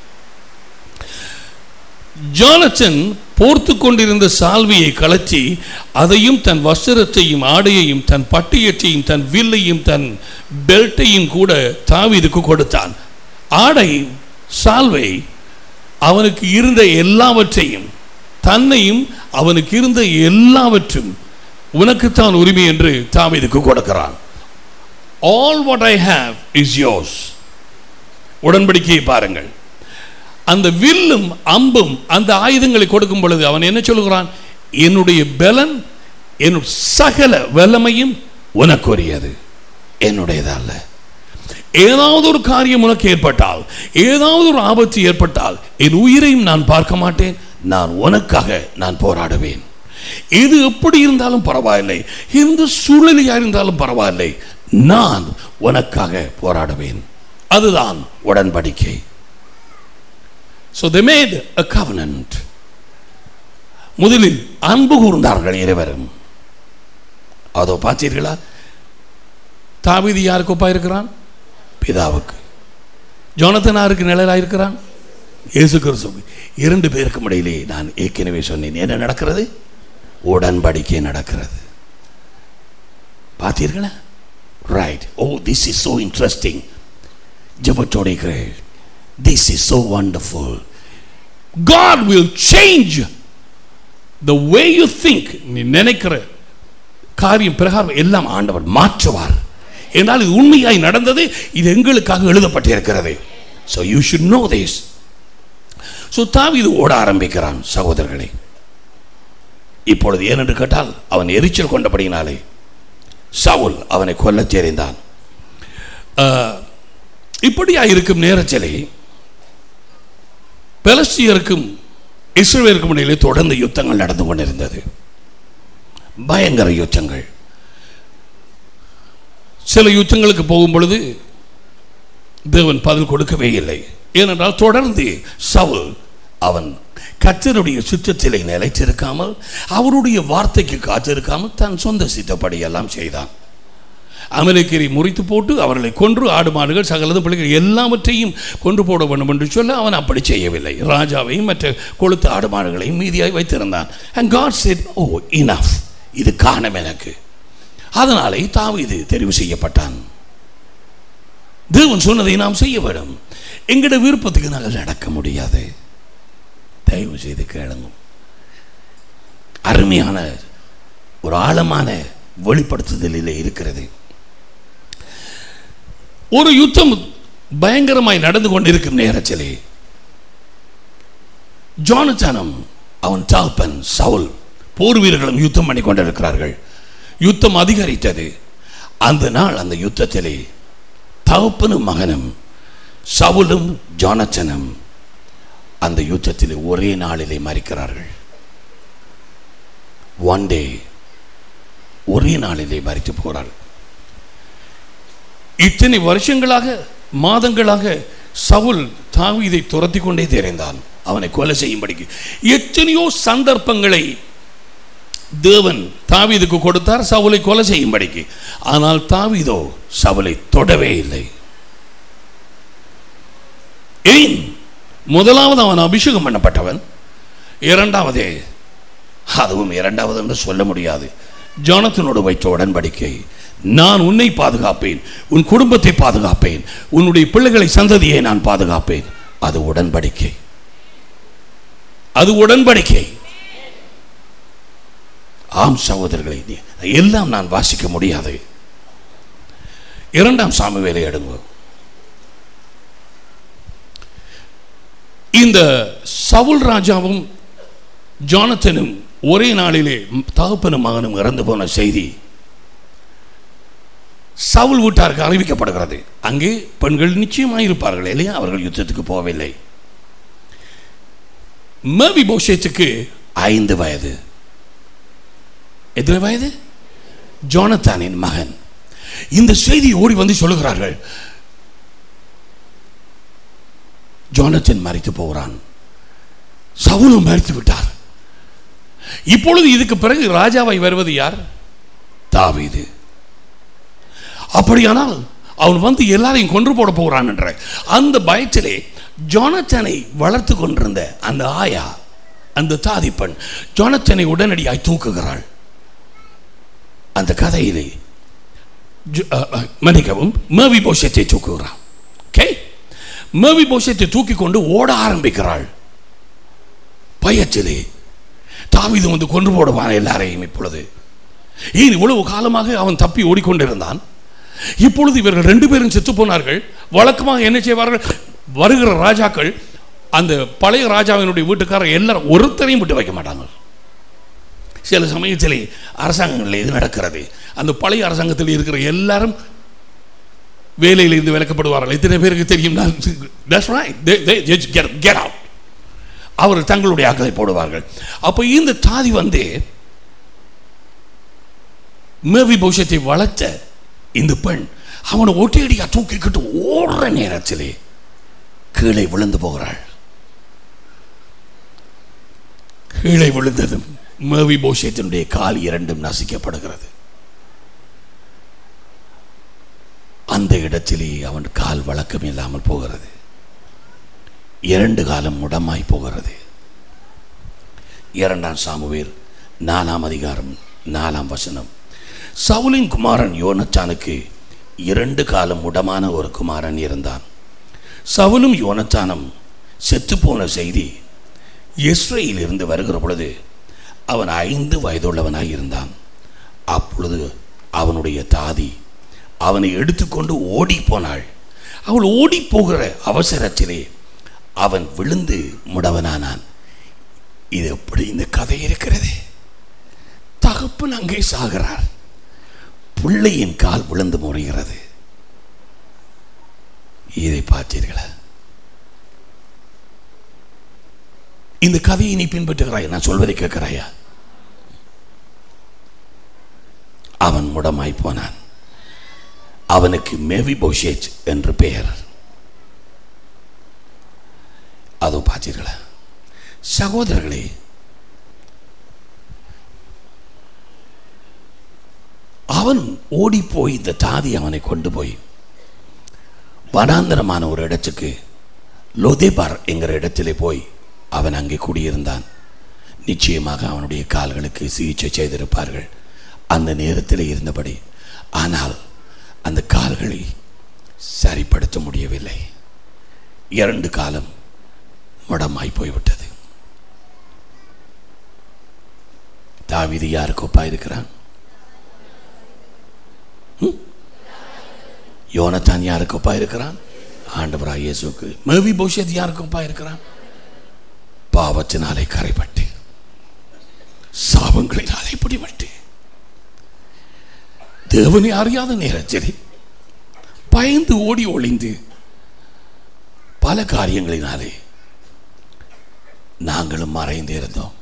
Speaker 1: ஜோனத்தன் போர்த்து கொண்டிருந்த சால்வையை கலச்சி அதையும் தன் வஸ்திரத்தையும் ஆடையையும் தன் பட்டியற்றையும் தன் வில்லையும் தன் பெல்ட்டையும் கூட தாவீதுக்கு கொடுத்தான். ஆடை, சால்வை, அவனுக்கு இருந்த எல்லாவற்றையும், தன்னையும் அவனுக்கு இருந்த எல்லாவற்றும் உனக்குத்தான் உரிமை என்று தாவீதுக்கு கொடுக்கிறான். All what I have is yours. உடன்படிக்கையை பாருங்கள். அந்த வில்லும் அம்பும் அந்த ஆயுதங்களை கொடுக்கும் பொழுது அவன் என்ன சொல்கிறான்? என்னுடைய பலன், என்னுடைய சகல வல்லமையும் உனக்குரியது, என்னுடையதல்ல. ஏதாவது ஒரு காரியம் உனக்கு ஏற்பட்டால், ஏதாவது ஒரு ஆபத்து ஏற்பட்டால் என் உயிரையும் நான் பார்க்க மாட்டேன், நான் உனக்காக நான் போராடுவேன். இது எப்படி இருந்தாலும் பரவாயில்லை, எந்த சூழ்நிலையாக இருந்தாலும் பரவாயில்லை, நான் உனக்காக போராடுவேன். அதுதான் உடன்படிக்கை. So they made a covenant. முதலில் அன்பு கூர்ந்தார்கள் இருவரும். அதோ பார்த்தீர்களா, தாவீது யாருக்கு ஒப்பா இருக்கிறான்? பிதாவுக்கு. ஜோனத்தன் யாருக்கு நிழலாயிருக்கிறான்? இயேசு கிறிஸ்து. இரண்டு பேருக்கும் இடையிலே நான் ஏற்கனவே சொன்னேன், என்ன நடக்கிறது? உடன்படிக்கை நடக்கிறது. பார்த்தீர்களா? Right. Oh, this is so interesting. ஜெபத்தோடு this is so wonderful. God will change the way you think. நீ நினைக்கிற காரியம் பிரகாரம் எல்லாம் ஆண்டவர் மாற்றுவார். என்றால் இது உண்மையாய் நடந்தது, இது எங்களுக்காக எழுதப்பட்டிருக்கிறது. So you should know this. So தாவீது ஓட ஆரம்பிக்கிறான். சகோதரர்களே, இப்பொழுது ஏனென்று கேட்டால் அவன் எரிச்சல் கொண்டபடியினாலே சவுல் அவனை கொல்லத் தெரிந்தான். இப்படியா இருக்கும் நேரத்திலே பெலிஸ்தியருக்கும் இஸ்ரவேலுக்கும் இடையிலே தொடர்ந்து யுத்தங்கள் நடந்து கொண்டிருந்தது. பயங்கர யுத்தங்கள். சில யுத்தங்களுக்கு போகும் பொழுது தேவன் பதில் கொடுக்கவே இல்லை. ஏனென்றால் தொடர்ந்து சவுல் அவன் கர்த்தருடைய சித்தத்திலே நிலைத்திருக்காமல், அவருடைய வார்த்தைக்கு காத்திருக்காமல் தன் சொந்த சித்தப்படி எல்லாம் செய்தான். அமலேக்கியரை முறித்து போட்டு அவர்களை கொன்று ஆடு மாடுகள் சகலது பிள்ளைகள் எல்லாவற்றையும் கொன்று போட வேண்டும் என்று சொல்ல அவன் அப்படி செய்யவில்லை. ராஜாவையும் மற்ற கொளுத்த ஆடு மாடுகளையும் மீதியாய் வைத்திருந்தான். And God said, oh enough, இது காணம் எனக்கு. அதனாலே தாவீது தெரிவு செய்யப்பட்டான். தேவன் சொன்னதை நாம் செய்ய வேண்டும். எங்கட விருப்பத்துக்கு நாங்கள் நடக்க முடியாது. தயவு செய்து கேளுங்க. அருமையான ஒரு ஆழமான வெளிப்படுத்துதலில் இருக்கிறது. ஒரு யுத்தம் பயங்கரமாய் நடந்து கொண்டிருக்கும் நேரத்திலே ஜோனத்தானும் அவன் தகப்பன் சவுல் போர் வீரர்களும் யுத்தம் பண்ணி கொண்டிருக்கிறார்கள். யுத்தம் அதிகரித்தது. அந்த நாள் அந்த யுத்தத்திலே தகப்பனும் மகனும் சவுலும் ஜோனத்தானும் அந்த யுத்தத்திலே ஒரே நாளிலே மரிக்கிறார்கள். ஒன் டே, ஒரே நாளிலே மரித்து போகிறார்கள். இத்தனை வருஷங்களாக, மாதங்களாக சவுல் தாவீதை துரத்தி கொண்டே தெரிந்தான், அவனை கொலை செய்யும்படிக்கு. எத்தனையோ சந்தர்ப்பங்களை தேவன் தாவீதுக்கு கொடுத்தார் சவுலை கொலை செய்யும்படிக்கு. ஆனால் தாவீதோ சவுலை தொடவே இல்லை. ஏன்? முதலாவது அவன் அபிஷேகம் பண்ணப்பட்டவன். இரண்டாவதே, அதுவும் இரண்டாவது என்று சொல்ல முடியாது, ஜோனத்தனோடு வைத்த உடன்படிக்கை. நான் உன்னை பாதுகாப்பேன், உன் குடும்பத்தை பாதுகாப்பேன், உன்னுடைய பிள்ளைகளை சந்ததியை நான் பாதுகாப்பேன். அது உடன்படிக்கை. அது உடன்படிக்கை. ஆம் சகோதரர்களை, எல்லாம் நான் வாசிக்க முடியாது. 2 சாமுவேலை எடுங்க. இந்த சவுல் ராஜாவும் ஜோனத்தனும் ஒரே நாளிலே தகப்பனும் மகனும் இறந்து போன செய்தி சவுல் வீட்டாருக்கு அறிவிக்கப்படுகிறது. அங்கே பெண்கள் நிச்சயமாக இருப்பார்கள் இல்லையா? அவர்கள் யுத்தத்துக்கு போகவில்லை. மேவிபோஷேத்துக்கு 5 வயது. எத்தனை வயது? ஜோனத்தானின் மகன். இந்த செய்தி ஓடி வந்து சொல்லுகிறார்கள், ஜோனத்தன் மரித்து போகிறான். சவுலும் மரித்து விட்டார். இப்பொழுது இதுக்கு பிறகு ராஜாவை வருவது யார்? தாவீது. அப்படியானால் அவன் வந்து எல்லாரையும் கொன்று போட போகிறான் என்ற அந்த பயத்திலே ஜோனத்தானை வளர்த்து கொண்டிருந்த அந்த ஆயா, அந்த தாதி பெண் ஜோனத்தானை உடனடியாய் தூக்குகிறாள். அந்த கதையிலே மன்னிக்கவும், மேவிபோஷத்தை தூக்குகிறான். ஓகே, மேவிபோஷத்தை தூக்கி கொண்டு ஓட ஆரம்பிக்கிறாள். பயத்திலே தாவீது வந்து கொன்று போடுவான் எல்லாரையும். இப்பொழுது ஏன் இவ்வளவு காலமாக அவன் தப்பி ஓடிக்கொண்டிருந்தான். இப்பொழுது இவர்கள் 2 பேரும் செத்து போனார்கள். வழக்கமாக என்ன செய்வார்கள்? வருகிற ராஜாக்கள் அந்த பழைய ராஜாவினுடைய வீட்டுக்காரர் எல்லாரும் ஒருத்தரையும் விட்டு வைக்க மாட்டாங்க. சில சமயத்திலே அரசாங்கங்களில் இது நடக்கிறது. அந்த பழைய அரசாங்கத்தில் இருக்கிற எல்லாரும் வேலையிலிருந்து விலக்கப்படுவார்கள். எத்தனை பேருக்கு தெரியும்? அவர் தங்களுடைய ஆக்களை போடுவார்கள். அப்போ இந்த தாதி வந்து மேவிபோஷத்தை வளர்த்த இந்த பெண் அவனை ஒட்டியடியா தூக்கிக்கிட்டு ஓடுற நேரத்திலே கீழே விழுந்து போகிறாள். கீழே விழுந்ததும் மேவிபோஷத்தினுடைய கால் 2 நசிக்கப்படுகிறது. அந்த இடத்திலே அவன் கால் வழக்கம் இல்லாமல் போகிறது. 2 காலம் முடமாய் போகிறது. 2 சாமுவேல் 4 அதிகாரம் 4 வசனம். சவுலின் குமாரன் யோனத்தானுக்கு 2 காலம் முடமான ஒரு குமாரன் இருந்தான். சவுலும் யோனத்தானும் செத்துப்போன செய்தி இஸ்ரேலில் இருந்து வருகிற பொழுது அவன் 5 வயதுள்ளவனாய் இருந்தான். அப்பொழுது அவனுடைய தாதி அவனை எடுத்துக்கொண்டு ஓடி போனாள். அவள் ஓடி போகிற அவசரத்திலே அவன் விழுந்து முடவனானான். இது எப்படி இந்த கதை இருக்கிறது? தகப்பன் அங்கே சாகிறார், பிள்ளையின் கால் விழுந்து முறைகிறது. இதை பார்த்தீர்களா? இந்த கதையை நீ பின்பற்றுகிறாய், நான் சொல்வதை கேட்கிறாயா? அவன் முடமாய் போனான். அவனுக்கு மேவிபோஷேத் என்று பெயர். அதோ பார்த்தீர்களா சகோதரர்களே? அவன் ஓடி போய் இந்த தாதி அவனை கொண்டு போய் வனாந்தரமான ஒரு இடத்துக்கு லோதேபார் என்கிற இடத்திலே போய் அவன் அங்கே குடியிருந்தான். நிச்சயமாக அவனுடைய கால்களுக்கு சிகிச்சை செய்திருப்பார்கள் அந்த நேரத்தில் இருந்தபடி. ஆனால் அந்த கால்களை சரிப்படுத்த முடியவில்லை. 2 காலம் முடமாய் போய்விட்டது. தாவீது யாருக்கு ஒப்பா இருக்கிறான்? யோனத்தான் யாருக்கு ஒப்பா இருக்கிறான்? ஆண்டவராகிய இயேசுவுக்கு. மேவிபோஷேத் யாருக்கு ஒப்பா இருக்கிறான்? பாவத்தினாலே கரைப்பட்டு சாபங்களினாலே பிடிபட்டு தேவனை அறியாத நேரத்தில் பயந்து ஓடி ஒளிந்து பல காரியங்களினாலே நாங்களும் மறைந்து இருந்தோம்.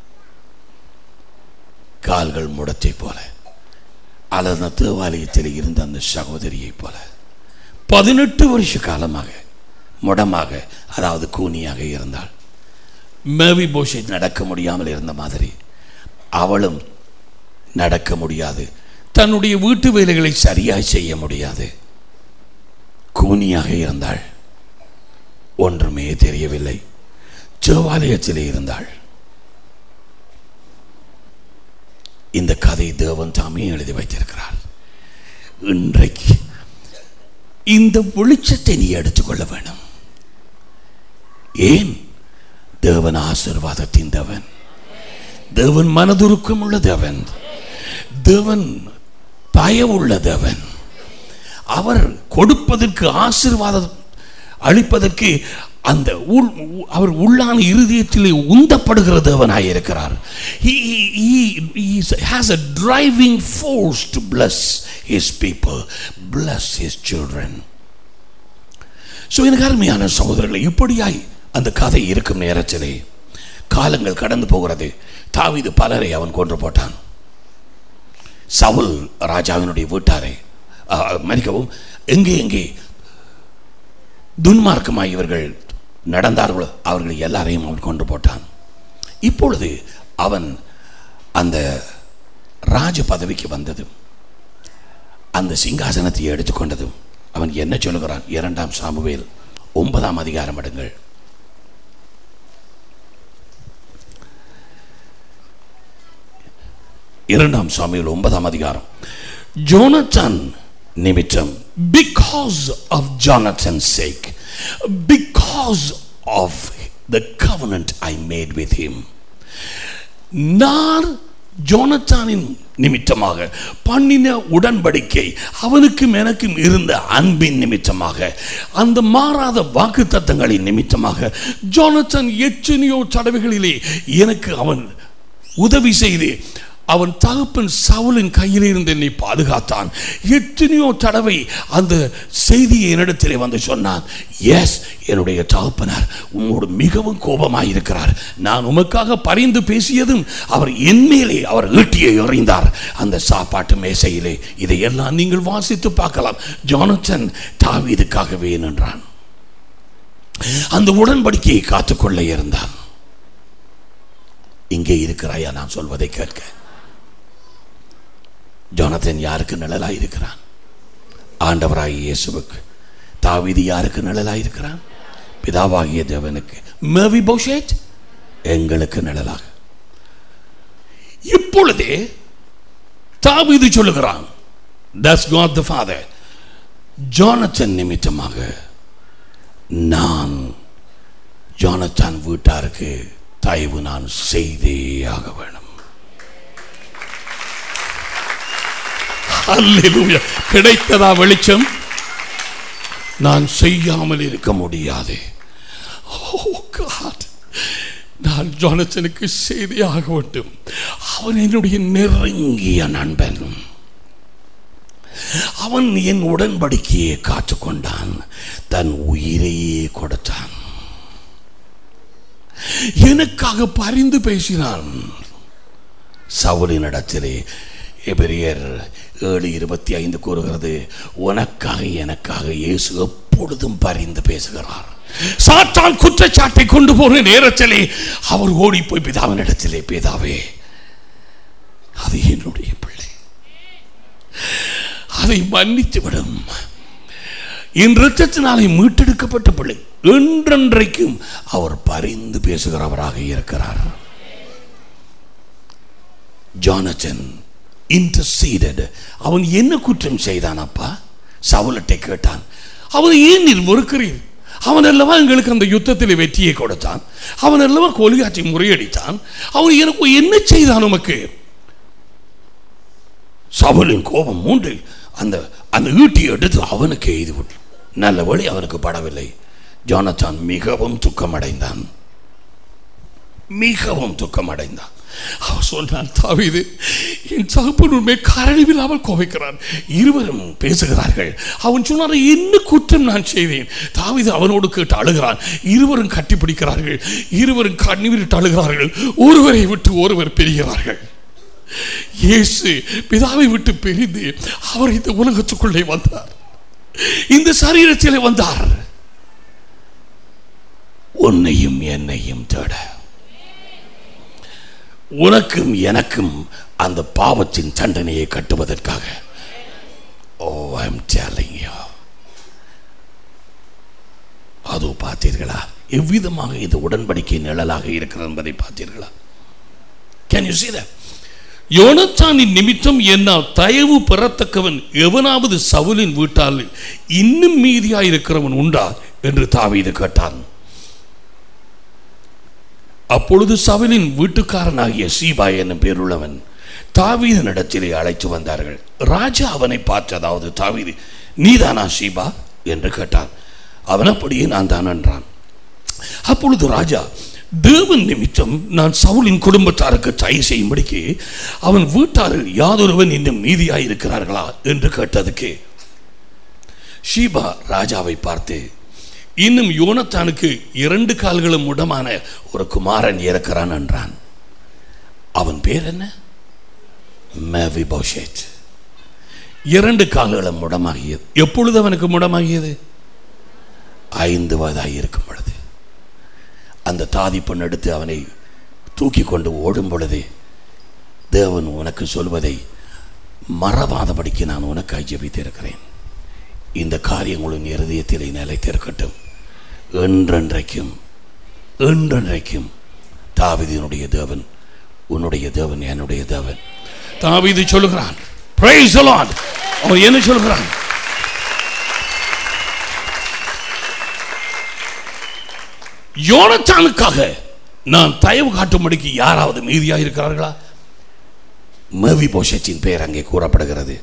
Speaker 1: கால்கள் முடத்தை போல அல்லது தேவாலயத்தில் இருந்த அந்த சகோதரியை போல 18 வருஷ காலமாக முடமாக, அதாவது கூனியாக இருந்தாள். மேவிபோஷேத் நடக்க முடியாமல் இருந்த மாதிரி அவளும் நடக்க முடியாது, தன்னுடைய வீட்டு வேலைகளை சரியாய் செய்ய முடியாது, கூனியாக இருந்தாள். ஒன்றுமே தெரியவில்லை. தேவாலயத்திலே இருந்தாள். இந்த கதை தேவன் தாமே எழுதி வைத்திருக்கிறார். இன்றைக்கு இந்த வெளிச்சத்தை நீ எடுத்துக்கொள்ள வேணும். ஏன்? தேவன் ஆசீர்வாதத்தின் தேவன், தேவன் மனதுருக்கம் உள்ள தேவன், தேவன் தயவுள்ள தேவன். அவர் கொடுப்பதற்கு, ஆசீர்வாதம் அளிப்பதற்கு அந்த அவர் உள்ளான இருதயத்திலே உந்தப்படுகிற தேவனாய் இருக்கிறார். He has a driving force to bless his people, bless his children. So எனக்கு அருமையான சகோதரர்களே, இப்படியாய் அந்த கதை இருக்கும் நேரத்திலே காலங்கள் கடந்து போகிறது. தாவீது பலரை அவன் கொன்று போட்டான். சவுல் ராஜாவினுடைய வீட்டாரை மன்னிக்கவும், எங்கே துன்மார்க்கமாய் இவர்கள் நடந்தார்களோ அவர்களை எல்லாரையும் அவன் கொண்டு போட்டான். இப்பொழுது அவன் அந்த ராஜ பதவிக்கு வந்ததும் அந்த சிங்காசனத்தை எடுத்துக்கொண்டதும் அவன் என்ன சொல்லுகிறான்? 2 சாமுவேல் 9 அதிகாரம் எடுங்கள். 2 சாமுவேல் 9 அதிகாரம். ஜோனத்தான் நிமித்தம், because of Jonathan's sake, because of the covenant I made with him, நான் ஜோனத்தானின் நிமித்தமாக பண்ணின உடன்படிக்கை, அவனுக்கும் எனக்கும் இருந்த அன்பின் நிமித்தமாக, அந்த மாறாத வாக்குத்தத்தங்களின் நிமித்தமாக ஜோனத்தான் எத்தனையோ தடவைகளிலே எனக்கு அவன் உதவி செய்து அவன் தகப்பன் சவுலின் கையில் இருந்து என்னை பாதுகாத்தான். எத்தனையோ தடவை அந்த செய்தியை என்னிடத்திலே வந்து சொன்னான். எஸ், என்னுடைய தகப்பனார் உம்மோடு மிகவும் கோபமாயிருக்கிறார். நான் உமக்காக பரிந்து பேசியதும் அவர் என் மேலே அவர் ஈட்டியை எறிந்தார் அந்த சாப்பாட்டு மேசையிலே. இதையெல்லாம் நீங்கள் வாசித்து பார்க்கலாம். ஜோனத்தான் தாவீதுக்காகவே நின்றான். அந்த உடன்படிக்கையை காத்துக்கொள்ள இருந்தான். இங்கே இருக்கிறாயா நான் சொல்வதை கேட்க? ஜோனத்தான் யாருக்கு நிழலாயிருக்கிறான்? ஆண்டவராகிய இயேசுவுக்கு. தாவீது யாருக்கு நிழலாயிருக்கிறான்? பிதாவாகிய தேவனுக்கு. மேவிபோஷேத் எங்களுக்கு நிழலாக. இப்பொழுதே தாவீது சொல்லுகிறான், that's God the Father, Jonathan நிமித்தமாக நான் ஜோனத்தான் வீட்டாருக்கு தயவு நான் செய்தே ஆக வேணும். அல்லேலூயா. கிடைத்ததா வெளிச்சம்? நான் செய்யாமல் இருக்க முடியாது. Oh God, நான் ஜோனத்தானுக்கு செய்தே ஆக வேண்டும். அவன் என்னுடைய நெருங்கிய நண்பன். அவன் என் உடன்படிக்கையை காத்துக்கொண்டான், தன் உயிரையே கொடுத்தான், எனக்காக பரிந்து பேசினான். சவுலின் இடத்திலே எபிரியர் 7:25 கூறுகிறது, உனக்காக எனக்காக இயேசு எப்பொழுதும் பரிந்து பேசுகிறார். சாத்தான் குற்றச்சாட்டை கொண்டு போன நேரத்திலே அவர் ஓடி போய் பிதாவின் இடத்திலே, பிதாவே அது என்னுடைய பிள்ளை, அதை மன்னித்து விடும், என் இரத்தத்தினாலே மீட்டெடுக்கப்பட்ட பிள்ளை, என்றென்றைக்கும் அவர் பரிந்து பேசுகிறவராக இருக்கிறார். Jonathan interceded. அவன் என்ன குற்றம் செய்தான் அப்பா? சவுலட்டை கேட்டான், அவனை ஏன் நீர் வெறுக்கிறீர்? அவன் அல்லவா எங்களுக்கு அந்த யுத்தத்தில் வெற்றியை கொடுத்தான், அவன் அல்லவா கோலியாத்தை முறியடித்தான், அவன் எனக்கு என்ன செய்தான் உமக்கு? சவுலின் கோபம் மூண்டு அந்த ஈட்டியை எடுத்து அவனுக்கு எய்துவிட்டு, நல்ல வழி அவனுக்கு படவில்லை. ஜோனத்தான் மிகவும் துக்கமடைந்தான், மிகவும் துக்கமடைந்தான். அவர் சொன்னான், தாவீது என் தகப்பன் உண்மை காரணமில்லாமல் கோபிக்கிறான். இருவரும் பேசுகிறார்கள். அவன் சொன்னார், என்ன குற்றம் நான் செய்தேன்? தாவீது அவனோடு கேட்டு அழுகிறான். இருவரும் கட்டிப்பிடிக்கிறார்கள், இருவரும் கண்ணீரிட்டு அழுகிறார்கள், ஒருவரை விட்டு ஒருவர் பிரிகிறார்கள். இயேசு பிதாவை விட்டு பிரிந்து அவர் இந்த உலகத்துக்குள்ளே வந்தார், இந்த சரீரத்திலே வந்தார், உன்னையும் என்னையும் தேட, உனக்கும் எனக்கும் அந்த பாவத்தின் தண்டனையை கட்டுவதற்காக. Oh, I am telling you. அதோ பார்த்தீர்களா எவ்விதமாக இந்த உடன்படிக்கை நிழலாக இருக்கிறது என்பதை பார்த்தீர்களா? Can you see that? யோனத்தானின் நிமித்தம் என்னால் தயவு பெறத்தக்கவன் எவனாவது சவுலின் வீட்டால் இன்னும் மீதியாயிருக்கிறவன் உண்டா என்று தாவீது கேட்டான். அப்பொழுது சவுலின் வீட்டுக்காரனாகிய சீபா என்னும் பேருள்ளவன் தாவீதின் இடத்திலே அழைத்து வந்தார்கள். ராஜா அவனை பார்த்ததாவது, தாவீது நீதானா சீபா என்று கேட்டான். அவன் அப்படியே நான் தான் என்றான். அப்பொழுது ராஜா, தேவன் நிமித்தம் நான் சவுலின் குடும்பத்தாருக்கு தயவு செய்யும்படிக்கு அவன் வீட்டாரில் யாதொருவன் இன்னும் மீதியாயிருக்கிறார்களா என்று கேட்டதுக்கு ஷீபா ராஜாவை பார்த்து, இன்னும் யோனத்தானுக்கு 2 கால்களும் முடமான ஒரு குமாரன் இருக்கிறான் என்றான். அவன் பேர் என்ன? மேவிபோஷேத். 2 கால்களும் முடமாகியது. எப்பொழுது அவனுக்கு முடமாகியது? 5 வயதாகி இருக்கும் பொழுது.
Speaker 2: அந்த தாதி பெண் எடுத்து அவனை தூக்கி கொண்டு ஓடும் பொழுது தேவன் உனக்கு சொல்வதை மறவாதபடிக்கு நான் உனக்காய் ஜெபித்திருக்கிறேன். இந்த காரியங்களும் இருதயத்திலே நிலைத்திருக்கட்டும். என்றென்றைக்கும் என்றென்றைக்கும் தாவீதினுடைய தேவன் உன்னுடைய தேவன், என்னுடைய தேவன்.
Speaker 1: தாவீது சொல்லுகிறான், praise the Lord. அவன் என்ன சொல்கிறான்? யோனத்தானுக்காக நான் தயவு காட்டும்படிக்கு யாராவது மீதியாக இருக்கிறார்களா?
Speaker 2: மேவிபோஷேத்தின் பெயர் அங்கே கூறப்படுகிறது.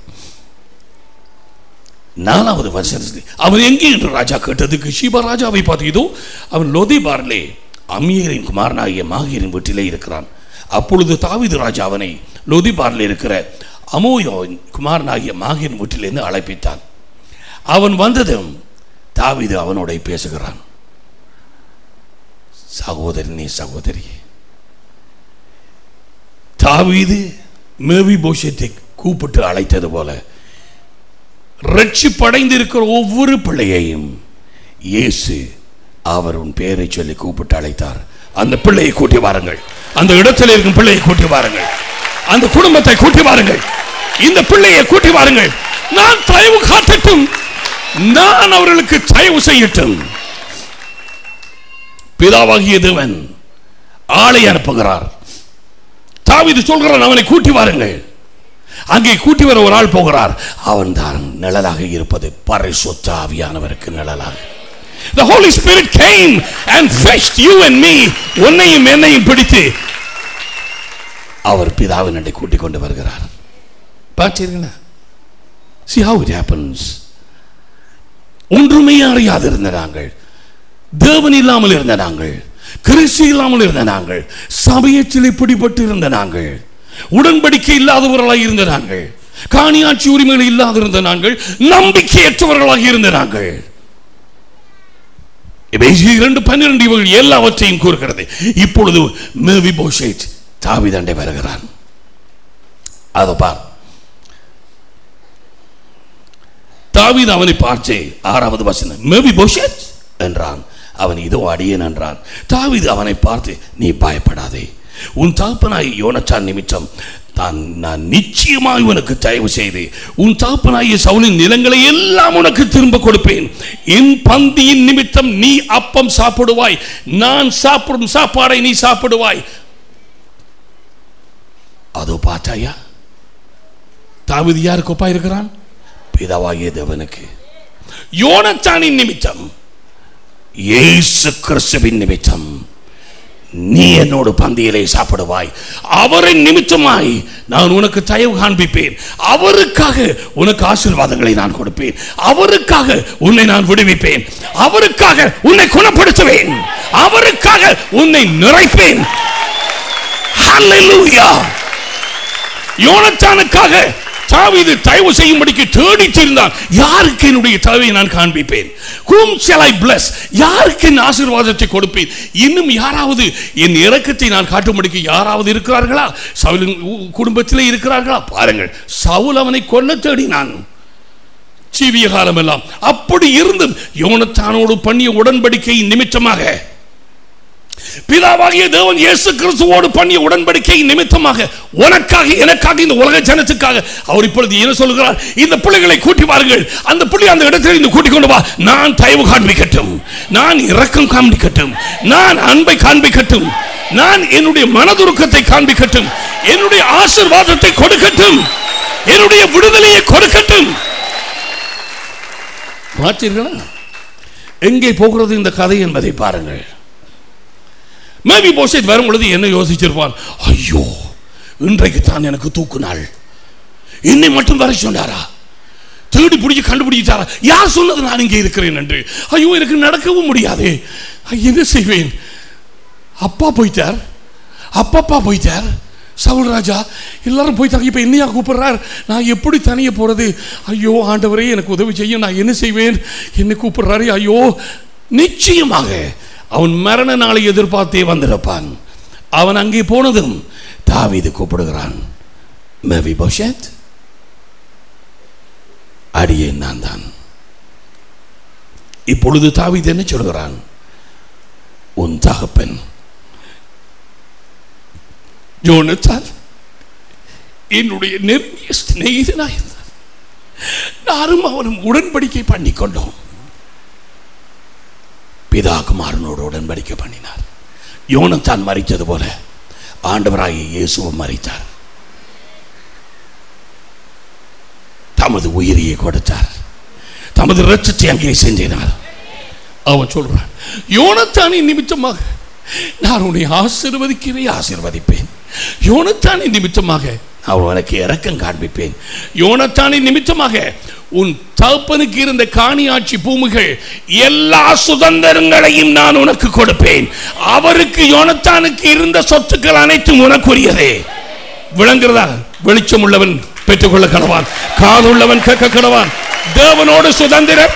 Speaker 2: 4வது வசனத்தில்
Speaker 1: அவன் எங்கே என்று ராஜா கேட்டதுக்கு ஷீபா ராஜாவை பார்த்து, இதோ அவன் லோதேபாரிலே அம்மியரின் குமாரனாகிய மாகீரின் வீட்டிலே இருக்கிறான். அப்பொழுது தாவீது ராஜா அவனை லோதேபாரில் இருக்கிற அமோயோவின் குமாரனாகிய மாகீரின் வீட்டிலிருந்து அழைப்பித்தான். அவன் வந்ததும் தாவீது அவனோட பேசுகிறான். சகோதரனே, சகோதரி, தாவீது மேவிபோஷேத்தை கூப்பிட்டு அழைத்தது போல ரட்சிப்படைந்திருக்கிற ஒவ்வொரு பிள்ளையையும் இயேசு அவர் உன் பெயரை சொல்லி கூப்பிட்டு அழைத்தார். அந்த பிள்ளையை கூட்டி வாருங்கள், அந்த இடத்தில் இருக்கும் பிள்ளையை கூட்டி வாருங்கள், அந்த குடும்பத்தை கூட்டி வாருங்கள், இந்த பிள்ளையை கூட்டி வாருங்கள். நான் தயவு காட்டட்டும், நான் அவர்களுக்கு தயவு செய்யட்டும். பிதாவாகிய தேவன் ஆளை அனுப்புகிறார். தாவீது சொல்கிறான், அவனை கூட்டி வாருங்கள். அங்கே கூட்டி வர ஒரு ஆள் போகிறார். அவன் தான் நிழலாக இருப்பது பரிசுத்த ஆவியானவருக்கு நிழலாக. The Holy Spirit came and fetched you and me. உன்னையும் என்னையும் பிடித்து அவர் பிதாவின் அண்டை கூட்டிக் கொண்டு வருகிறார். பார்த்தீர்களா? See how it happens. ஒன்றுமே அறியாது இருந்த நாங்கள், தேவன் இல்லாமல் இருந்த நாங்கள், கிறிஸ்து இல்லாமல் இருந்த நாங்கள், சபையத்தில் பிடிபட்டு இருந்த நாங்கள், உடன்படிக்கை இல்லாதவர்களாக இருந்த நாங்கள், காணியாட்சி உரிமைகள் இல்லாத இருந்த நாங்கள், நம்பிக்கையற்றவர்களாக இருந்த நாங்கள். 2:12 இவர்கள் எல்லாவற்றையும் கூறுகிறது. இப்பொழுது மேவிபோஷேத் தாவீதண்டை வருகிறான். அதோ பார், தாவீது அவனை பார்த்து 6வது வசனம், மேவிபோஷேத் என்றான். அவன் இதோ அடியேன் என்றான். தாவீது அவனை பார்த்து, நீ பயப்படாதே, உன் தகப்பனாய் யோனத்தான் நிமித்தம் நான் நிச்சயமாக உனக்கு தயவு செய்து உன் தகப்பனாகிய சவுலின் நிலங்களை எல்லாம் உனக்கு திரும்ப கொடுப்பேன். என் பந்தியின் நிமித்தம் நீ அப்பம் சாப்பிடுவாய், நான் சாப்பிடும் சாப்பாடை நீ சாப்பிடுவாய். அதோ பார்த்தாயா, தாவீது யாருக்கு ஒப்பா இருக்கிறான்? பிதாவாகிய தேவனுக்கு. யோனத்தானின் நிமித்தம், இயேசு கிறிஸ்துவின் நிமித்தம் நீ என்னோடு பந்தியிலே சாப்பிடுவாய். அவரின் நிமித்தமாய் நான் உனக்கு தயவு காண்பிப்பேன். அவருக்காக உனக்கு ஆசீர்வாதங்களை நான் கொடுப்பேன். அவருக்காக உன்னை நான் விடுவிப்பேன். அவருக்காக உன்னை குணப்படுத்துவேன். அவருக்காக உன்னை நிறைப்பேன். ஹல்லேலூயா! யோனத்தானுக்காக தாவீது தயவு செய்யும்படிக்கு தேடி தெரிந்தான். யாருக்கு என்னுடைய தயவை நான் காண்பிப்பேன்? whom shall I bless? யாருக்கு என் ஆசீர்வாதத்தை கொடுப்பேன்? இன்னும் யாராவது என் இரக்கத்தை நான் காட்டும்படிக்கு யாராவது இருக்கிறார்களா? சவுலின் குடும்பத்திலே இருக்கிறார்களா? பாருங்கள், சவுல் அவனை கொல்ல தேடினான் ஜீவிய காலம் எல்லாம். அப்படி இருந்தும் யோனத்தானோடு பண்ணிய உடன்படிக்கை நிமித்தமாக, பிதாவாகிய தேவன் இயேசு கிறிஸ்துவோடு பண்ணிய உடன்படிக்கை நிமித்தமாக, உனக்காக எனக்காக இந்த உலக ஜனத்துக்காக அவர் இப்பொழுது என்ன சொல்கிறார்? இந்த பிள்ளைகளை கூட்டி வாருங்கள், அந்த பிள்ளை அந்த இடத்தில் இருந்து கூட்டிக் கொண்டு வா. நான் தயவு காண்பிக்கட்டும், நான் இரக்கம் காண்பிக்கட்டும், நான் அன்பை காண்பிக்கட்டும், நான் என்னுடைய மனதுருக்கத்தை காண்பிக்கட்டும், என்னுடைய ஆசீர்வாதத்தை கொடுக்கட்டும், என்னுடைய விடுதலையை கொடுக்கட்டும். பார்த்தீர்களா எங்கே போகிறது இந்த கதை என்பதை பாருங்கள். மேவிபோஷேத் வரும் பொழுது என்ன யோசிச்சிருப்பான்? ஐயோ, இன்றைக்கு தான் எனக்கு தூக்கு நாள், என்னை மட்டும் வர சொன்னாரா? தேடி பிடிச்சி கண்டுபிடிச்சாரா? யார் சொன்னது நான் இங்கே இருக்கிறேன் என்று? ஐயோ, எனக்கு நடக்கவும் முடியாது, என்ன செய்வேன்? அப்பா போயிட்டார், அப்பா போயிட்டார், சவுல் ராஜா எல்லாரும் போயிட்டாங்க, இப்போ என்னையா கூப்பிடுறார்? நான் எப்படி தனியே போறது? ஐயோ ஆண்டவரே, எனக்கு உதவி செய்யும், நான் என்ன செய்வேன்? என்ன கூப்பிடுறாரு? ஐயோ! நிச்சயமாக அவன் மரண நாளை எதிர்பார்த்தே வந்திருப்பான். அவன் அங்கே போனதும் தாவீது கூப்பிடுகிறான், மேவிபோஷேத், அடியேன் நான் தான். இப்பொழுது தாவீது என்ன சொல்கிறான்?
Speaker 2: உன் தகப்பன்
Speaker 1: யோனத்தான் என்னுடைய நெருங்கிய சிநேகிதனாக இருந்தார். நானும் அவனும் உடன்படிக்கை பண்ணிக்கொண்டோம்.
Speaker 2: பிதா குமாரனோடு உடன்படிக்கை பண்ணினார். யோனத்தான் மரித்தது போல ஆண்டவராகிய இயேசுவும் மரித்தார். தமது உயிரையை கொடுத்தார். தமது இரத்தத்தை அங்கே செஞ்சினார்.
Speaker 1: அவன் சொல்றான், யோனத்தானின் நிமித்தமாக நான் உன்னை ஆசீர்வதிப்பேன். யோனத்தானின் நிமித்தமாக
Speaker 2: நான் உனக்கு இரக்கம் காண்பிப்பேன்.
Speaker 1: யோனத்தானின் நிமித்தமாக உன் தகப்பனுக்கு இருந்த காணியாட்சி பூமிகள் எல்லா சுதந்திரங்களையும் நான் உனக்கு கொடுப்பேன். அவருக்கு யோனத்தானுக்கு இருந்த சொத்துக்கள் அனைத்தும் உனக்குரியதே. விளங்குறதா? வெளிச்சம் உள்ளவன் பெற்றுக்கொள்ள கடவான், காது உள்ளவன் கேட்க கடவான். தேவனோடு சுதந்திரம்,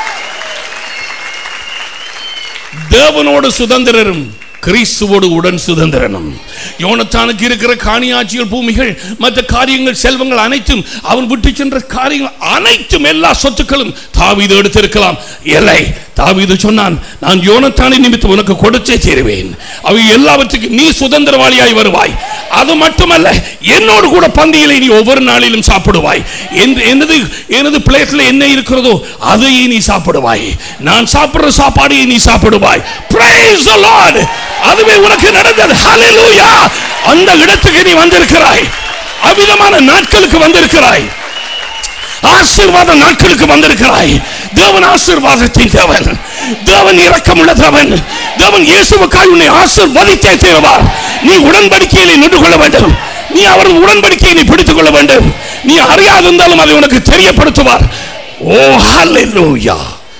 Speaker 1: தேவனோடு சுதந்திரரும் கிறிஸ்துவோடு உடன் சுதந்திரனும். யோனத்தானுக்கு இருக்கிற காணியாட்சிகள் பூமிகள் மற்ற காரியங்கள் செல்வங்கள் அனைத்தும் அவன் விட்டு சென்ற காரியங்கள் அனைத்தும் எல்லா சொத்துக்களும் தாவீது எடுத்திருக்கலாம். இல்லை, தாவீது சொன்னான், நான் யோனத்தானை நிமித்தம் உனக்கு கொடுத்தே தீருவேன். அவை எல்லாவற்றுக்கும் நீ சுதந்திரவாளியாய் வருவாய். அது மட்டுமல்ல, என்னோடு கூட பந்தியிலே நீ ஒவ்வொரு நாளிலும் சாப்பிடுவாய். எனது பிளேட்ல என்ன இருக்கிறதோ அதை நீ சாப்பிடுவாய். நான் சாப்பிடுற சாப்பாடு நீ சாப்பிடுவாய். Praise the Lord. அதுவே உனக்கு நடந்தது. ஹல்லேலூயா. அந்த இடத்துக்கு நீ வந்திருக்கிறாய். அவ்விதமான நாட்களுக்கு வந்திருக்கிறாய். ஆசீர்வாத நாட்களுக்கு வந்திருக்கிறாய். தேவன் ஆசீர்வாதத்தின் தேவன், தேவன் இரக்கமுள்ள தேவன். தேவன் இயேசுவுக்காய் உன்னை ஆசீர்வதித்தே தீருவார். நீ உடன்படிக்கையை நின்று கொள்ள வேண்டும். நீ அவரது உடன்படிக்கையை நீ பிடித்துக் கொள்ள வேண்டும். நீ அறியாதிருந்தாலும் அதை உனக்கு தெரியப்படுத்துவார். ஓ ஹல்லேலூயா.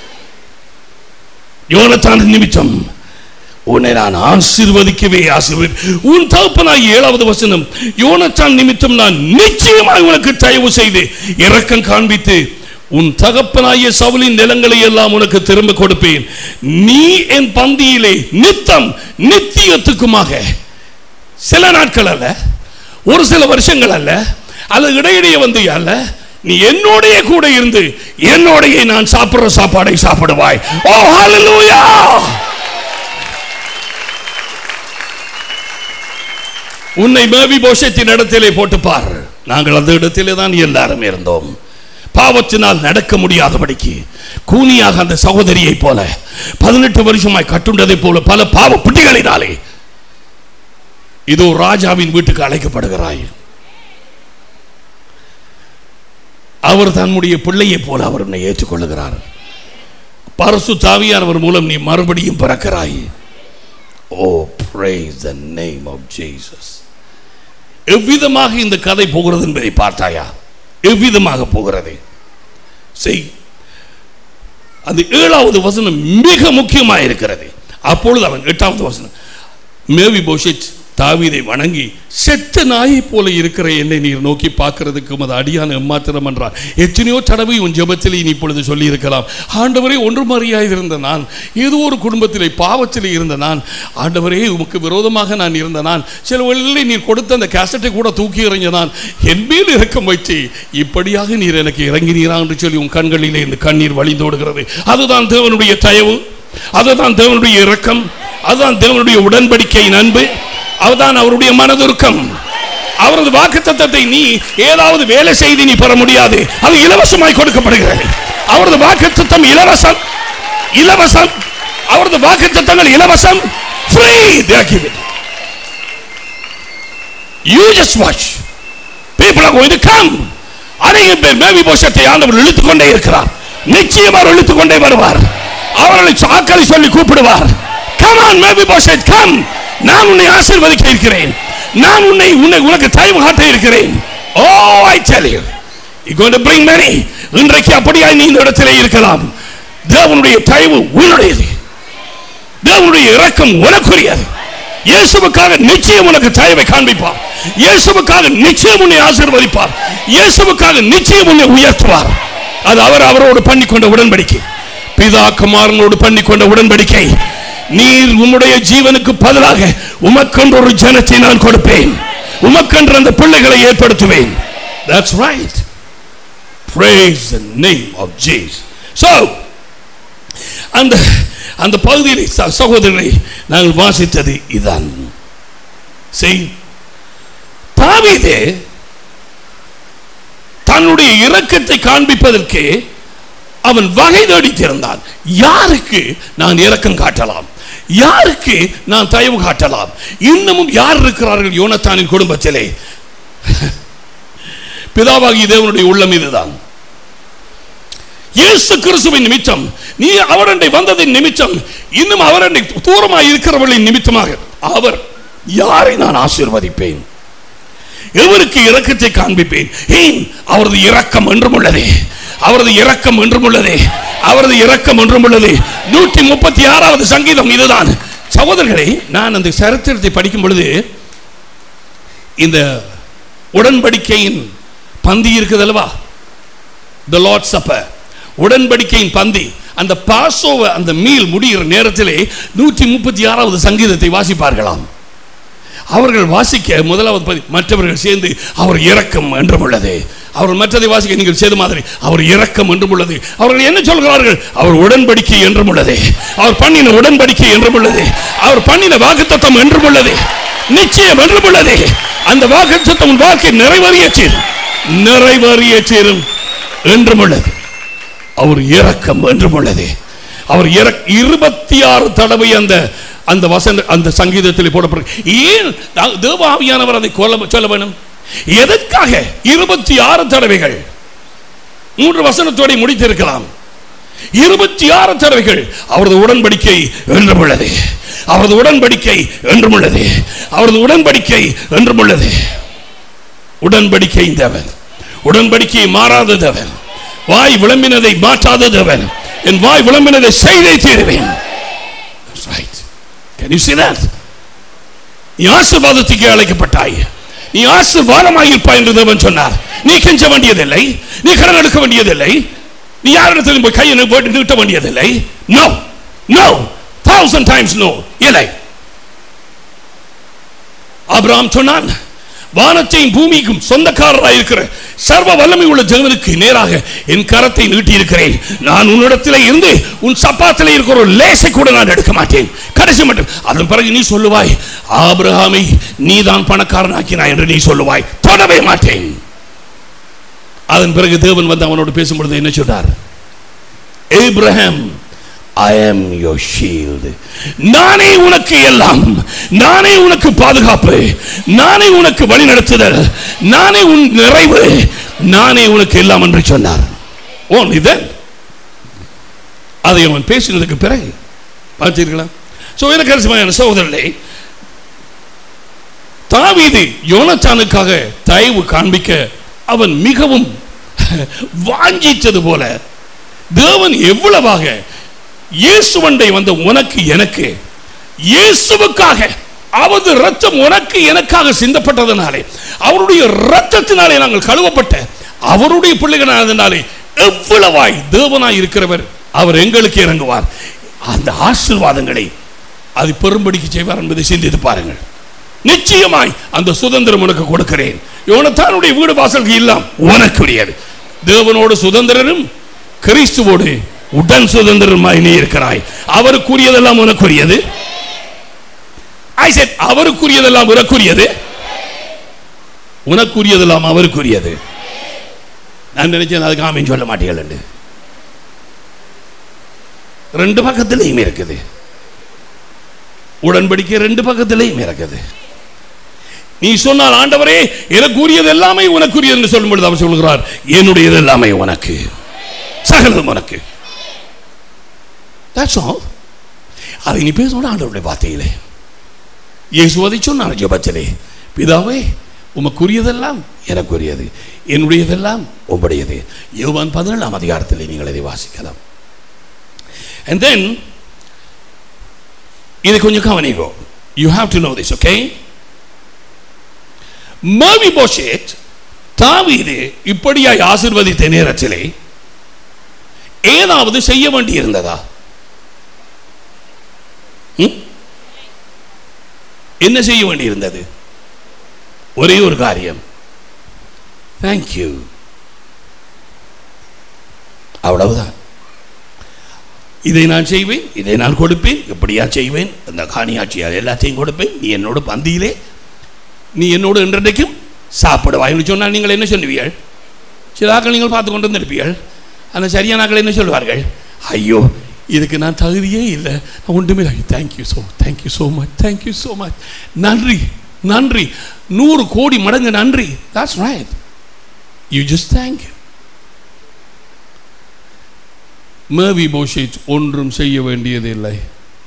Speaker 1: யோனத்தான் நிமித்தம் உன்னை நான் ஆசீர்வதிக்கவே உன் தகப்பனாகிய 7வது வசனம், யோனத்தான் நிமித்தம் நான் நிச்சயமாய் உனக்கு தயவு செய்து இரக்கம் காண்பித்து உன் தகப்பனாகிய சவுலின் நிலங்களை எல்லாம் உனக்கு திரும்ப கொடுப்பேன். நீ என் பந்தியிலே நித்தம் நித்தியத்துக்குமாக, சில நாட்கள் அல்ல, ஒரு சில வருஷங்கள் அல்ல, அல்ல இடையிடையே வந்து அல்ல, நீ என்னோடைய கூட இருந்து என்னோடைய நான் சாப்பிடுற சாப்பாடை சாப்பிடுவாய். ஓ ஹல்லேலூயா. உன்னை மேவிபோஷத்தின் இடத்திலே போட்டு பார். நாங்கள் அந்த இடத்திலே தான் எல்லாரும் இருந்தோம். பாவத்தினால் நடக்க முடியாதபடிக்கு கூனியாக அந்த சகோதரியை போல 18 வருஷமாய் கட்டுண்டதை போல பல பாவ பிடிகளினாலே இதோ ராஜாவின் வீட்டுக்கு அழைக்கப்படுகிறாய். அவர் தன்னுடைய பிள்ளையை போல அவர் உன்னை ஏற்றுக்கொள்ளுகிறார். பரிசுத்த ஆவியானவர் மூலம் நீ மறுபடியும் பிறக்கிறாய்.
Speaker 2: Oh, praise the name of Jesus.
Speaker 1: எவ்விதமாக இந்த கதை போகிறது என்பதை பார்த்தாயா? எவ்விதமாக போகிறது? செய். அது 7வது வசனம் மிக முக்கியமாக இருக்கிறது. அப்பொழுது அவன் 8வது வசனம், மேவிபோஷேத் தாவீதை வணங்கி, செத்த நாயை போல இருக்கிற என்னை நீர் நோக்கி பார்க்கிறதுக்கு அது அடியான எம்மாத்திரம் என்றார். எத்தனையோ தடவை உன் ஜெபத்திலே நீ இப்பொழுது சொல்லி இருக்கலாம், ஆண்டவரே ஒன்றும் அறியாதிருந்த நான், ஏதோ ஒரு குடும்பத்திலே பாவத்திலே இருந்த நான், ஆண்டவரே உமக்கு விரோதமாக நான் இருந்த நான், சில வேளைகளில் நீர் கொடுத்த அந்த கேசட்டை கூட தூக்கி எறிஞ்ச நான், என் மேல் இரக்கம் வைத்து இப்படியாக நீர் எனக்கு இறங்கினீரா என்று சொல்லி உன் கண்களிலே இந்த கண்ணீர் வழிந்தோடுகிறது. அதுதான் தேவனுடைய தயவு, அதுதான் தேவனுடைய இரக்கம், அதுதான் தேவனுடைய உடன்படிக்கையின் அன்பு, அதுதான் அவருடைய மனதுருக்கம். அவரது வாக்குத்தத்தத்தை நீ ஏதாவது வேலை செய்து நீ பெற முடியாது. அது இலவசமாய் கொடுக்கப்படுகிறது. அவரது வாக்குத்தத்தம் இலவசம், இலவசம். அவரது வாக்குத்தத்தங்கள் இலவசம். Free they are given. You just watch. People are going to come. அநேக பேர் மேவிபோஷத்தை ஆண்டவர் இழுத்துக் கொண்டே இருக்கிறார். நிச்சயமாக இழுத்துக் கொண்டே வருவார். அவர்களை சாக்களை சொல்லி கூப்பிடுவார். Come on மேவிபோஷத், come. நான் உன்னை ஆசீர்வதிக்க இருக்கிறேன். நான் உனக்கு தயவு காட்ட இருக்கிறேன். Oh, I tell you, you're going to bring many. இன்றைக்கு அப்படியாய் நீ இந்த இடத்திலே இருக்கலாம். தேவனுடைய தயவு உன்னுடையது. தேவனுடைய இரக்கம் உனக்குரியது. இயேசுவுக்காக நிச்சயம் உனக்கு தயவை காண்பிப்பார். இயேசுவுக்காக நிச்சயம் உன்னை ஆசீர்வதிப்பார். இயேசுவுக்காக நிச்சயம் உன்னை உயர்த்துவார். அது அவரோடு பண்ணிக்கொண்ட உடன்படிக்கை, பிதா குமாரனோடு பண்ணிக்கொண்ட உடன்படிக்கை. நீர் உம்முடைய ஜீவனுக்கு பதிலாக உமக்கென்று ஒரு ஜனத்தை நான் கொடுப்பேன், உமக்கென்று அந்த பிள்ளைகளை ஏற்படுத்துவேன். That's right. Praise the name of Jesus. So அந்த அந்த பகுதியில் சகோதரரை நாங்கள் வாசித்தது இதான். தாவீது தன்னுடைய இரக்கத்தை காண்பிப்பதற்கு அவன் வகை தேடித்திருந்தான். யாருக்கு நான் இரக்கம் காட்டலாம், யாருக்கு நான் தயவு காட்டலாம்? இன்னமும் யார் இருக்கிறார்கள் யோனத்தானின் குடும்பத்திலே? பிதாவாகிய தேவனுடைய உள்ளம் இதுதான். இயேசு கிறிஸ்துவின் நிமித்தம், நீ அவரண்டை வந்ததின் நிமித்தம், இன்னும் அவரண்டை தூரமாக இருக்கிறவர்களின் நிமித்தமாக அவர் யாரை நான் ஆசீர்வதிப்பேன், எவருக்கு இரக்கத்தை காண்பிப்பேன்? ஏன்? அவரது இரக்கம் என்றும் உள்ளதே, அவரது இரக்கம் என்றும் உள்ளதே, அவரது இரக்கம் என்றும் உள்ளதே. 136வது சங்கீதம் இதுதான். சகோதரர்களே, நான் அந்த சரித்திரத்தை படிக்கும் பொழுது இந்த உடன்படிக்கையின் பந்தி இருக்குது அல்லவா, the Lord's Supper, உடன்படிக்கையின் பந்தி, அந்த பாஸ்ஓவர் அந்த மீல் முடிகிற நேரத்திலே 136வது சங்கீதத்தை வாசிப்பார்களாம். அவர்கள் வாசிக்க முதலாவது மற்றவர்கள் சேர்ந்து அவர் இரக்கம் என்றும் உள்ளது, அவர்கள் மற்றதை வாசிக்க நீங்கள் செய்த மாதிரி அவர் இரக்கம் என்றும் உள்ளது. அவர்கள் என்ன சொல்கிறார்கள்? அவர் உடன்படிக்கை என்றும் உள்ளது, அவர் பண்ணின உடன்படிக்கை என்றும் உள்ளது, அவர் பண்ணின வாக்குத்தத்தம் என்றும் உள்ளது, நிச்சயம் என்றும் உள்ளது. அந்த வாக்குத்தத்தம் வாழ்க்கை நிறைவேறியேறும் என்றும் உள்ளது. அவர் இரக்கம் என்றும் உள்ளது. அவர் 26 தடவை அந்த வசன அந்த சங்கீதத்தில் போடப்படும். ஏன் தேவ ஆவியானவர் அதை சொல்ல வேணும்? எதற்காக 26 தடவைகள்? 3 வசனத்தோடு முடித்திருக்கலாம். 26 தடவைகள் அவரது உடன்படிக்கை என்றும் உள்ளது, அவரது உடன்படிக்கை என்றும் உள்ளது, அவரது உடன்படிக்கை என்றும் உள்ளது. உடன்படிக்கை தேவன், உடன்படிக்கையை மாறாத தேவன், வாய் விளம்பினதை மாற்றாத தேவன். என் வாய் விளம்பினதை செய்தே தீருவேன். Can you see that? நீ ஆசீர்வாதத்துக்கு அழைக்கப்பட்டாய், நீ ஆசீர்வாதமாக இருப்பாய் என்று தேவன் சொன்னார். நீ கெஞ்ச வேண்டியதில்லை, நீ கடன் எடுக்க வேண்டியதில்லை, நீ யாரிடத்திலும் போய் கையை நீட்ட வேண்டியதில்லை. No, no, 1000 times no. இல்லை. ஆபிரகாம் சொன்னான், வானத்தையும் பூமிக்கும் சொந்தக்காரராக இருக்கிற சர்வ வல்லமை உள்ள தேவனுக்கு நேராக என் கரத்தை நீட்டி இருக்கிறேன். நான் உன்னிடத்திலே இருந்து உன் சப்பாத்திலே இருக்கிற ஒரு லேசை கூட நான் எடுக்க மாட்டேன், கடைசி மட்டும். அதன் பிறகு நீ சொல்லுவாய், ஆபிரகாமை நீதான் பணக்காரனாக்கினாய் என்று நீ சொல்லுவாய், தொடவே மாட்டேன். அதன் பிறகு தேவன் வந்து அவனோடு பேசும்பொழுது என்ன சொன்னார்? Abraham, I am your shield. நானே உனக்கு எல்லாம், நானே உனக்கு பாதுகாப்பு, நானே உனக்கு வழி நடத்துதல், நானே உன் நிறைவு, நானே உனக்கு எல்லாம் என்று சொன்னார். Only then. அதை அவன் பேசினதுக்கு பிறகு பார்த்தீர்களா? எனக்கு அருமையான சகோதரர்களே, தாவீது யோனத்தானுக்காக தயவு காண்பிக்க அவன் மிகவும் வாஞ்சித்தது போல தேவன் எவ்வளவாக இயேசுவண்டை வந்த உனக்கு எனக்கு, இயேசுவுக்காக அவரது ரத்தம் உனக்கு எனக்காக சிந்தப்பட்டதனாலே, அவருடைய ரத்தத்தினாலே நாங்கள் கழுவப்பட்ட அவருடைய பிள்ளைகளானதினாலே எவ்வளவாய் தேவனாய் இருக்கிறவர் அவர் எங்களுக்கு இறங்குவார். அந்த ஆசீர்வாதங்களை அது பெரும்படிக்கு செய்வார் என்பதை சிந்தித்து பாருங்கள். நிச்சயமாய் அந்த சுதந்திரம் உனக்கு கொடுக்கிறேன். யோனத்தானுடைய வீடு வாசல்கள் எல்லாம் உனக்குரியது. தேவனோடு சுதந்திரனும் கிறிஸ்துவோடு உடன் சுதந்திரமாய் நீ இருக்கிறாய். அவருக்குரியதெல்லாம் உனக்குரியது. அவருக்குரியதெல்லாம் உனக்குரியது, உனக்குரியதெல்லாம் அவருக்குரியது. நான் நினைச்சேன் அதுக்கு ஆமீன் சொல்ல மாட்டீர்கள் என்று. 2 பக்கத்திலையும் இருக்குது உடன்படிக்கை, 2 பக்கத்திலையும் இருக்குது. நீ சொன்னால் ஆண்டவரே எனக்குரியது எல்லாமே உனக்குரியது என்று சொல்லும் பொழுது அவர் சொல்கிறார், என்னுடையது எல்லாமே உனக்கு, சகலதும் உனக்கு. That's all. அதை நீ பேசணும் ஆண்டவருடைய வார்த்தையிலே. இயேசு அதை சொன்னார் ஜெபத்திலே, பிதாவே உமக்குரியதெல்லாம் எனக்குரியது, என்னுடையதெல்லாம் உம்முடையது. யோவான் 17ஆம் அதிகாரத்திலே நீங்கள் இதை வாசிக்கலாம். And then இதை கொஞ்சம் கவனிங்கோ. You have to know this, okay? மேவிபோஷேத் தாவீது இப்படியாய் ஆசீர்வதித்த நேரத்திலே ஏதாவது செய்ய வேண்டி இருந்ததா? என்ன செய்ய வேண்டி இருந்தது? ஒரே ஒரு காரியம், தேங்க்யூ, அவ்வளவுதான்.
Speaker 2: இதை நான் செய்வேன், இதை நான் கொடுப்பேன், இப்படியா செய்வேன், அந்த காணியாட்சியார் எல்லாத்தையும் கொடுப்பேன், நீ என்னோட பந்தியிலே நீ என்னோடு என்றைக்கும் சாப்பிடுவாய்னு சொன்னால் நீங்கள் என்ன சொல்லுவீர்கள்? சில ஆக்கள் நீங்கள் பார்த்து கொண்டு வந்திருப்பீர்கள். அந்த சரியான ஆக்கள் என்ன சொல்வார்கள்? ஐயோ இதுக்கு நான் தகுதியே இல்லை, நான் ஒன்றுமே இல்லை. தேங்க்யூ ஸோ மச், நன்றி நன்றி, 100 கோடி மடங்கு நன்றி. That's right. You just thank him. மேவிபோஷேத் ஒன்றும் செய்ய வேண்டியதில்லை.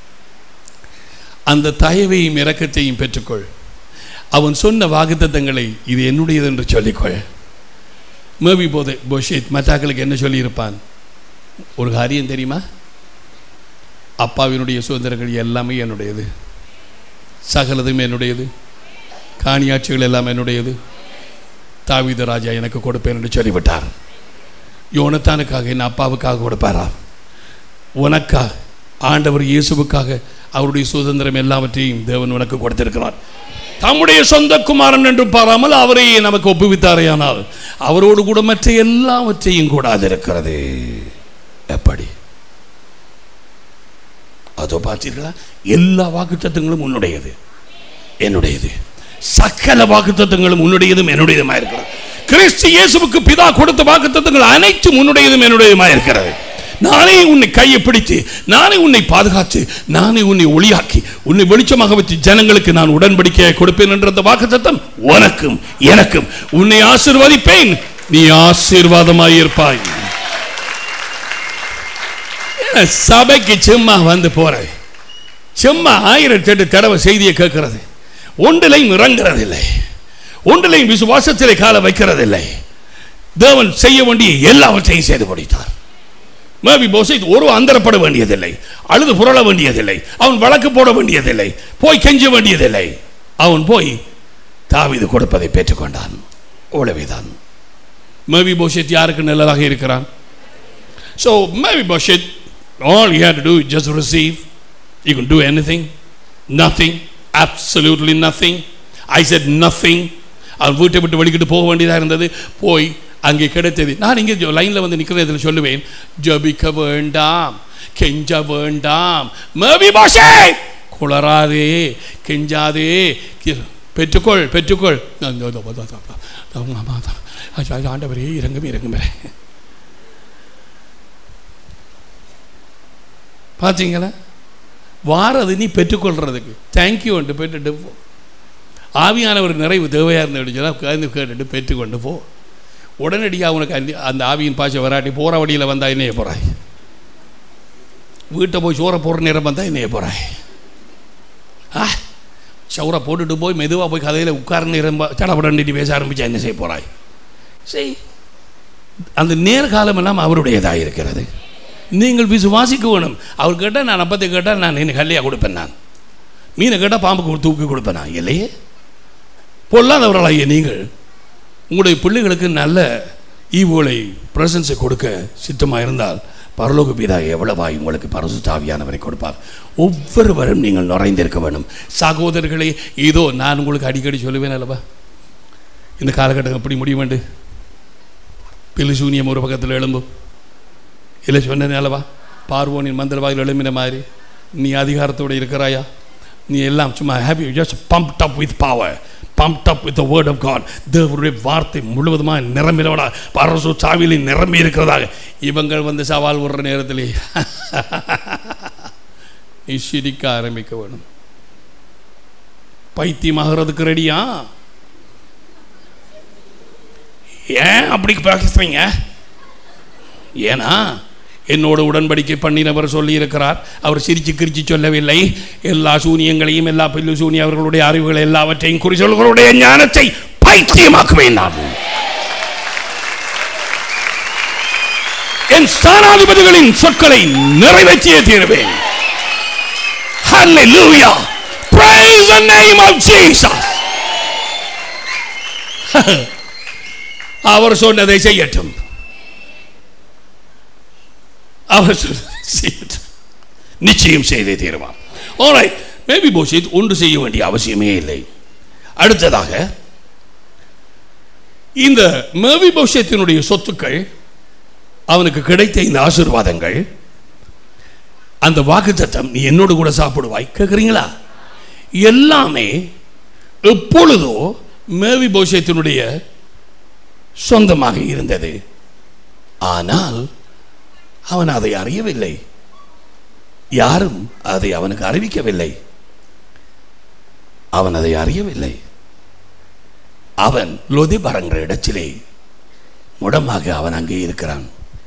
Speaker 2: அந்த தயவையும் இரக்கத்தையும் பெற்றுக்கொள். அவன் சொன்ன வாக்குத்தத்தங்களை இது என்னுடையது என்று சொல்லிக்கொள். மேவிபோஷேத் மற்றாக்களுக்கு என்ன சொல்லியிருப்பான்? ஒரு காரியம் தெரியுமா? அப்பாவினுடைய சுதந்திரங்கள் எல்லாமே என்னுடையது, சகலதும் என்னுடையது, காணியாட்சிகள் எல்லாம் என்னுடையது, தாவீது ராஜா எனக்கு கொடுப்பேன் என்று சொல்லிவிட்டார். யோனத்தானுக்காக என் அப்பாவுக்காக கொடுப்பாரா? உனக்காக ஆண்டவர் இயேசுவுக்காக அவருடைய சுதந்திரம் எல்லாவற்றையும் தேவன் உனக்கு கொடுத்திருக்கிறார். தம்முடைய சொந்த குமாரன் என்று பாராமல் அவரையே நமக்கு ஒப்புவித்தாரையானால் அவரோடு கூட மற்ற எல்லாவற்றையும் கூடாது இருக்கிறது. எப்படி? அதோ பார்த்தீர்களா? எல்லா வாக்குத்தத்தங்களும் உன்னுடையது, என்னுடையது. சகல வாக்குத்தத்தங்களும் உன்னுடையதும் என்னுடையதுமா இருக்கிறது. கிறிஸ்து இயேசுவுக்கு பிதா கொடுத்த வாக்குத்தத்தங்கள் அனைத்தும் உன்னுடையதும் என்னுடையதுமா இருக்கிறது. நானே உன்னை கையை பிடித்து, நானே உன்னை பாதுகாத்து, நானே உன்னை ஒளியாக்கி, உன்னை வெளிச்சமாக வச்சு ஜனங்களுக்கு நான் உடன்படிக்கையை கொடுப்பேன் என்ற அந்த வாக்குத்தத்தம் உனக்கும் எனக்கும். உன்னை ஆசீர்வதிப்பேன், நீ ஆசீர்வாதமாய் இருப்பாய். சபைக்கு சும்மா வந்து போற, சும்மா 1008 தடவை செய்தியை கேட்கிறது, ஒன்றிலையும் இறங்குறதில்லை, ஒன்றிலையும் விசுவாசத்திலே கால வைக்கிறதில்லை. தேவன் செய்ய வேண்டிய எல்லாவற்றையும் செய்து முடித்தார். மேவிபோஷேத் ஒரு அந்தரப்பட வேண்டியதில்லை, அழுது புரள வேண்டியதில்லை, அவன் வழக்கு போட வேண்டியதில்லை, போய் கெஞ்ச வேண்டியதில்லை. அவன் போய் தாவீது கொடுப்பதை பெற்றுக்கொண்டான். அவ்வளவுதான். மேவிபோஷேத் யாருக்கு நல்லதாக இருக்கிறான்? So Mephibosheth, all he had to do is just receive. He couldn't do anything, nothing, absolutely nothing. I said nothing. அவன் வீட்டை விட்டு வெளிக்கிட்டு போக வேண்டியதாக இருந்தது. போய் அங்கே கிடைத்தது. நான் இங்கே லைனில் வந்து நிற்கிற இதில் சொல்லுவேன், ஜபிக்க வேண்டாம், கெஞ்ச வேண்டாம். மேவிபோஷேத் குளராதே, கெஞ்சாதே, பெற்றுக்கொள் பெற்றுக்கொள். ஆண்டவரே இறங்குமே இறங்குமே. பார்த்தீங்களா? வாரது நீ பெற்றுக்கொள்றதுக்கு. தேங்க்யூ என்று பெற்றுட்டு போ. ஆவியானவர் நிறைவு தேவையாக இருந்தது கேட்டுட்டு பெற்றுக்கொண்டு போ. உடனடியாக உனக்கு அந்த ஆவியின் பாய்ச்ச வராட்டி போகிற வழியில் வந்தால் என்னைய போகிறாய், வீட்டை போய் சோறை போடுற நேரம் வந்தால் என்னைய போகிறாய். சவுரை போட்டுட்டு போய் மெதுவாக போய் கதையில் உட்கார நேரம் சடப்படண்டிட்டு பேச ஆரம்பித்தா என்ன செய்ய போகிறாய்? சரி, அந்த நேர்காலமெல்லாம் அவருடையதாக இருக்கிறது. நீங்கள் விசுவாசிக்க வேணும். அவர் கேட்டால் நான் அப்பத்தை கேட்டால் நான் என்ன கல்லையாக கொடுப்பேன், நான் மீனை கேட்டால் பாம்புக்கு தூக்கி கொடுப்பேன் நான் இல்லையே. பொல்லாதவர்களாகிய நீங்கள் உங்களுடைய பிள்ளைகளுக்கு நல்ல ஈவோலை பிரசன்ஸை கொடுக்க சித்தமாக இருந்தால் பரலோக பிதா எவ்வளவாய் உங்களுக்கு பரிசுத்த ஆவியானவரை கொடுப்பார். ஒவ்வொருவரும் நீங்கள் நுழைந்திருக்க வேண்டும். சகோதரர்களே, இதோ நான் உங்களுக்கு அடிக்கடி சொல்லுவேன் அல்லவா, இந்த காலகட்டம் எப்படி முடியும் வேண்டு பிலிசூனியம் ஒரு பக்கத்தில் எழும்பும் இல்லை சொன்னேன் அல்லவா, பார்வோனின் மந்திரவாயில் எழும்பின மாதிரி நீ அதிகாரத்தோடு இருக்கிறாயா? நீ எல்லாம் சும்மா have you just pumped up with power, pumped up with the word of God. தேவனுடைய வார்த்தை முழுவதுமாக நிரம்பினவனா பரசு சாவியில் நிரம்பி இருக்கிறதாக இவங்கள் வந்து சவால் விடுற நேரத்திலே நீ சிரிக்க ஆரம்பிக்க வேணும். பைத்தியமாகிறதுக்கு ரெடியா? ஏன் அப்படி பேசுறீங்க? ஏன்னா என்னோட உடன்படிக்கை பண்ணினவர் சொல்லி இருக்கிறார். அவர் சிரிச்சு கிரிச்சு சொல்லவில்லை. எல்லா சூனியங்களையும், எல்லா பில்லு சூனிய அவர்களுடைய அறிவுகளை எல்லாவற்றையும் குறிச்சொல்களுடைய ஞானத்தை பைத்தியமாக்குவேன். நான் என் ஸ்தானாதிபதிகளின் சொற்களை நிறைவேற்றியே தீருவேன். Hallelujah! Praise the name of Jesus. அவர் சொன்னதை செய்யட்டும், அவர் நிச்சயம் செய்தே தீருவான். ஆல்ரைட், மேவிபோஷேத் ஒன்று செய்ய வேண்டிய அவசியமே இல்லை. அடுத்ததாக இந்த மேவிபோஷேத்தினுடைய சொத்துக்கள், அவனுக்கு கிடைத்த இந்த ஆசீர்வாதங்கள்
Speaker 1: அந்த வாக்குத்தத்தம் நீ என்னோடு கூட சாப்பிடுவாய். கேட்குறீங்களா? எல்லாமே எப்பொழுதோ மேவிபோஷேத்தினுடைய சொந்தமாக இருந்தது. ஆனால் அவன் அதை அறியவில்லை. யாரும் அதை அவனுக்கு அறிவிக்கவில்லை. அவன் அதை அறியவில்லை. அவன் லோதேபார் இடத்திலே முடமாக அவன் அங்கே இருக்கிறான்.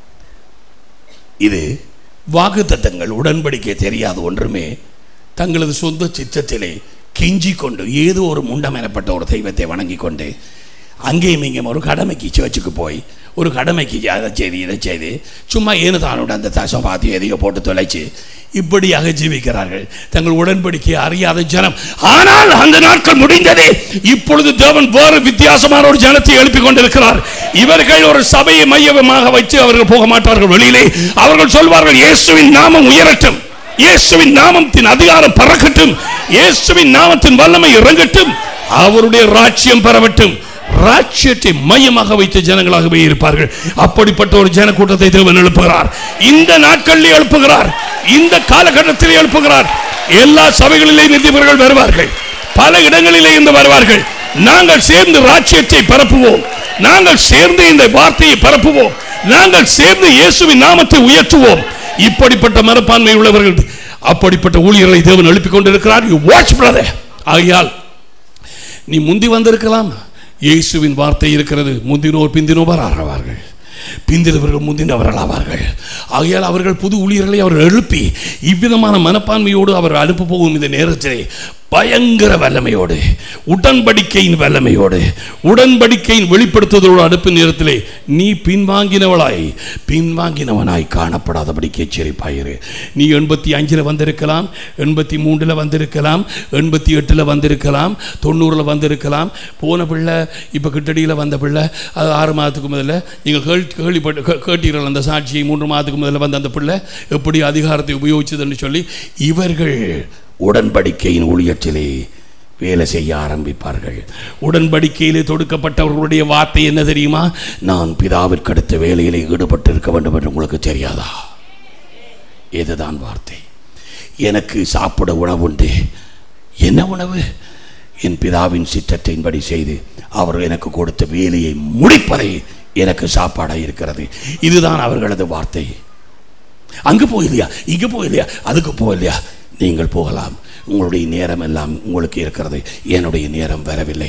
Speaker 1: இது வாக்குத்தத்தங்கள், உடன்படிக்கை தெரியாத ஒன்றுமே தங்களது சொந்த சித்தத்திலே கெஞ்சி கொண்டு ஏதோ ஒரு முண்டம் எனப்பட்ட ஒரு தெய்வத்தை வணங்கி கொண்டு அங்கேயும் இங்கேயும் ஒரு கடமைக்கு சர்ச்சுக்கு போய் ஒரு கடமைக்கு அதை செய்து இதை செய்து சும்மா ஏனு தானோட அந்த தசம் பார்த்து எதையோ போட்டு தொலைச்சு இப்படியாக ஜீவிக்கிறார்கள், தங்கள் உடன்படிக்கை அறியாத ஜனம். ஆனால் அந்த நாட்கள் முடிந்தது. இப்பொழுது தேவன் வேறு வித்தியாசமான ஒரு ஜனத்தை எழுப்பிக் கொண்டிருக்கிறார். இவர்கள் ஒரு சபையை மையமாக வைத்து அவர்கள் போக மாட்டார்கள் வெளியிலே. அவர்கள் சொல்வார்கள், இயேசுவின் நாமம் உயரட்டும், இயேசுவின் நாமத்தின் அதிகாரம் பறக்கட்டும், இயேசுவின் நாமத்தின் வல்லமை இறங்கட்டும், அவருடைய ராஜ்யம் பரவட்டும். ராஜ்யத்தை மையமாக வைத்த ஜனங்களாகவே இருப்பார்கள். அப்படிப்பட்ட ஒரு ஜன கூட்டத்தை தேவன் எழுப்புகிறார். இந்த நாட்களில் எழுப்புகிறார், இந்த காலகட்டத்தில் எழுப்புகிறார். எல்லா சபைகளிலேயும் இவர்கள் வருவார்கள், பல இடங்களிலே இருந்து வருவார்கள். நாங்கள் சேர்ந்து ராஜ்யத்தை பரப்புவோம், நாங்கள் சேர்ந்து இந்த வார்த்தையை பரப்புவோம், நாங்கள் சேர்ந்து இயேசுவின் நாமத்தை உயர்த்துவோம். இப்படிப்பட்ட மனப்பான்மை உள்ளவர்கள், அப்படிப்பட்ட ஊழியர்களை தேவன் எழுப்பிக் கொண்டிருக்கிறார். You watch brother. ஆகையால் நீ முந்தி வந்திருக்கலாம், இயேசுவின் வார்த்தை இருக்கிறது. முந்தினோர் பிந்தினோர் ஆவார்கள், பிந்தினவர்கள் முந்தினவர்கள் ஆவார்கள். ஆகையால் அவர்கள் புது ஊழியர்களை அவர் எழுப்பி இவ்விதமான மனப்பான்மையோடு அவர் அனுப்ப போகும் இந்த நேரத்திலே பயங்கர வல்லமையோடு, உடன்படிக்கையின் வல்லமையோடு, உடன்படிக்கையின் வெளிப்படுத்துவதோடு அனுப்பும் நேரத்திலே நீ பின்வாங்கினவனாய் காணப்படாதபடிக்கு எச்சரிப்பாயிரு. நீ 85 வந்திருக்கலாம், 83 வந்திருக்கலாம், 88 வந்திருக்கலாம், 90 வந்திருக்கலாம். போன பிள்ளை இப்போ கிட்டடியில் வந்த பிள்ளை, அது 6 மாதத்துக்கு முதல்ல நீங்கள் கேட்டீர்கள் அந்த சாட்சியை. 3 மாதத்துக்கு முதல்ல வந்த அந்த பிள்ளை எப்படி அதிகாரத்தை உபயோகிச்சதுன்னு சொல்லி இவர்கள் உடன்படிக்கையின் ஊழியத்திலே வேலை செய்ய ஆரம்பிப்பார்கள். உடன்படிக்கையிலே தொடுக்கப்பட்டவர்களுடைய வார்த்தை என்ன தெரியுமா? நான் பிதாவிற்கு அடுத்த வேலையிலே ஈடுபட்டு இருக்க வேண்டும் என்று உங்களுக்கு தெரியாதா? இதுதான் வார்த்தை. எனக்கு சாப்பிட உணவு உண்டு. என்ன உணவு? என் பிதாவின் சித்தத்தின்படி செய்து அவர் எனக்கு கொடுத்த வேலையை முடிப்பதை எனக்கு சாப்பாடாக இருக்கிறது. இதுதான் அவர்களது வார்த்தை. அங்கு போகலையா, இங்கு போகலையா, அதுக்கு போகலையா? நீங்கள் போகலாம், உங்களுடைய நேரம் எல்லாம் உங்களுக்கு இருக்கிறது, என்னுடைய நேரம் வரவில்லை.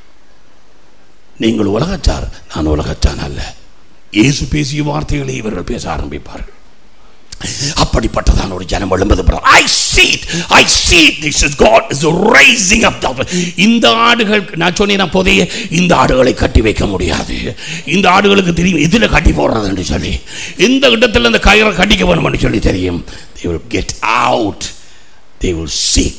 Speaker 1: நீங்கள் உலகச்சார், நான் உலகச்சான் அல்ல. இயேசு பேசிய வார்த்தைகளை இவர்கள் பேச ஆரம்பிப்பார்கள். அப்படிப்பட்டதான் ஒரு ஜனம் எழும்பது. I see this is God is raising up the. இந்த ஆடுகள், நான் சொன்னேன் போதே, இந்த ஆடுகளை கட்டி வைக்க முடியாது. இந்த ஆடுகளுக்கு தெரியும் இதில் கட்டி போடுறது என்று சொல்லி, இந்த இடத்துல இந்த கயிறை கட்டிக்க வேணும் என்று சொல்லி தெரியும். They will get out. They will seek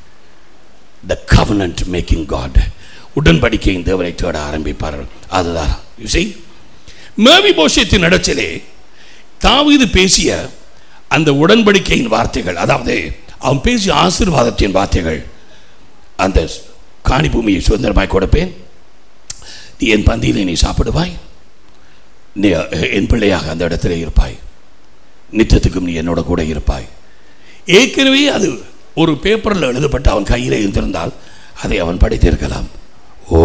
Speaker 1: the covenant making God. உடன்படிக்கையின் தேவனை தேட ஆரம்பிப்பார்கள். அதுதான் you see மேவிபோஷேத்தின் இடத்திலே தாவீது பேசிய அந்த உடன்படிக்கையின் வார்த்தைகள், அதாவது அவன் பேசிய ஆசீர்வாதத்தின் வார்த்தைகள். அந்த காணி பூமியை சுதந்திரமாய் கொடுப்பேன், நீ என் பந்தியிலே நீ சாப்பிடுவாய், நீ என் பிள்ளையாக அந்த இடத்திலே இருப்பாய், நித்தியத்துக்கும் நீ என்னோட கூட இருப்பாய். ஏற்கனவே அது ஒரு பேப்பரில் எழுதப்பட்டு அவன் கையில் இருந்திருந்தால் அதை அவன் படித்திருக்கலாம். ஓ,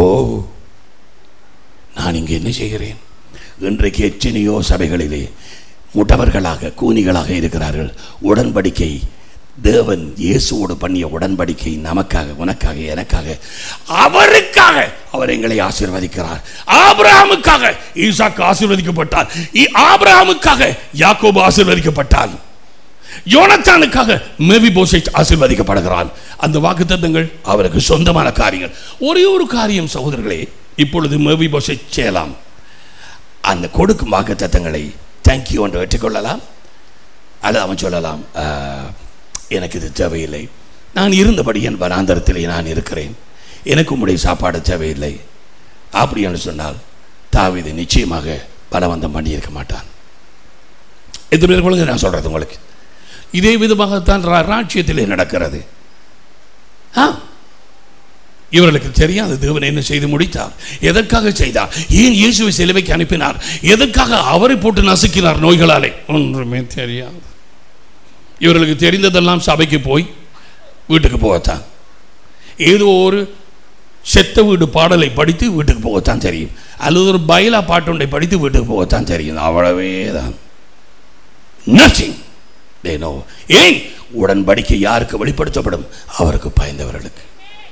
Speaker 1: நான் இங்கே என்ன செய்கிறேன்? இன்றைக்கு எத்தனையோ சபைகளிலே முட்டவர்களாக கூனிகளாக இருக்கிறார்கள். உடன்படிக்கை, தேவன் இயேசுவோடு பண்ணிய உடன்படிக்கை நமக்காக, உனக்காக, எனக்காக, அவருக்காக அவர் எங்களை ஆசீர்வதிக்கிறார். ஆபிரகாமுக்காக ஈசாக்கு ஆசீர்வதிக்கப்பட்டார், ஆபிரகாமுக்காக யாக்கோபு ஆசீர்வதிக்கப்பட்டார், யோனத்தானுக்காக மேவிபோஷேத் ஆசீர்வதிக்கப்படுகிறான். அந்த வாக்குத்தத்தங்கள் அவருக்கு சொந்தமான காரியங்கள். ஒரே ஒரு காரியம் சகோதரர்களே, இப்பொழுது மேவிபோஷேத் செய்யலாம். அந்த கொடுக்கும் வாக்குத்தத்தங்களை தேங்க்யூ என்று ஏற்றுக்கொள்ளலாம். அது அவன் சொல்லலாம், எனக்கு இது தேவையில்லை, நான் இருந்தபடி என் வனாந்தரத்திலே நான் இருக்கிறேன், எனக்கு உம்முடைய சாப்பாடு தேவையில்லை அப்படி என்று சொன்னால் தாவீது நிச்சயமாக பலவந்தம் பண்ணியிருக்க மாட்டான். எத்தனை பேர் கொள்ளுங்க நான் சொல்றது உங்களுக்கு. இதே விதமாகத்தான் ராஜ்யத்திலே நடக்கிறது. இவர்களுக்கு தெரியாது தேவன் என்ன செய்து முடித்தார், எதற்காக செய்தார், ஏன் இயேசுவை சிலுவைக்கு அனுப்பினார், எதற்காக அவரை போட்டு நசுக்கினார் நோய்களாலே, ஒன்றுமே தெரியாது. இவர்களுக்கு தெரிந்ததெல்லாம் சபைக்கு போய் வீட்டுக்கு போகத்தான், ஏதோ ஒரு செத்த வீடு பாடலை படித்து வீட்டுக்கு போகத்தான் தெரியும், அல்லது ஒரு பைலா பாட்டொன்றை படித்து வீட்டுக்கு போகத்தான் தெரியும். அவ்வளவே தான். Nothing they know. ஏன்? உடன்படிக்கை யாருக்கு வெளிப்படுத்தப்படும்? அவருக்கு பயந்தவர்களுக்கு.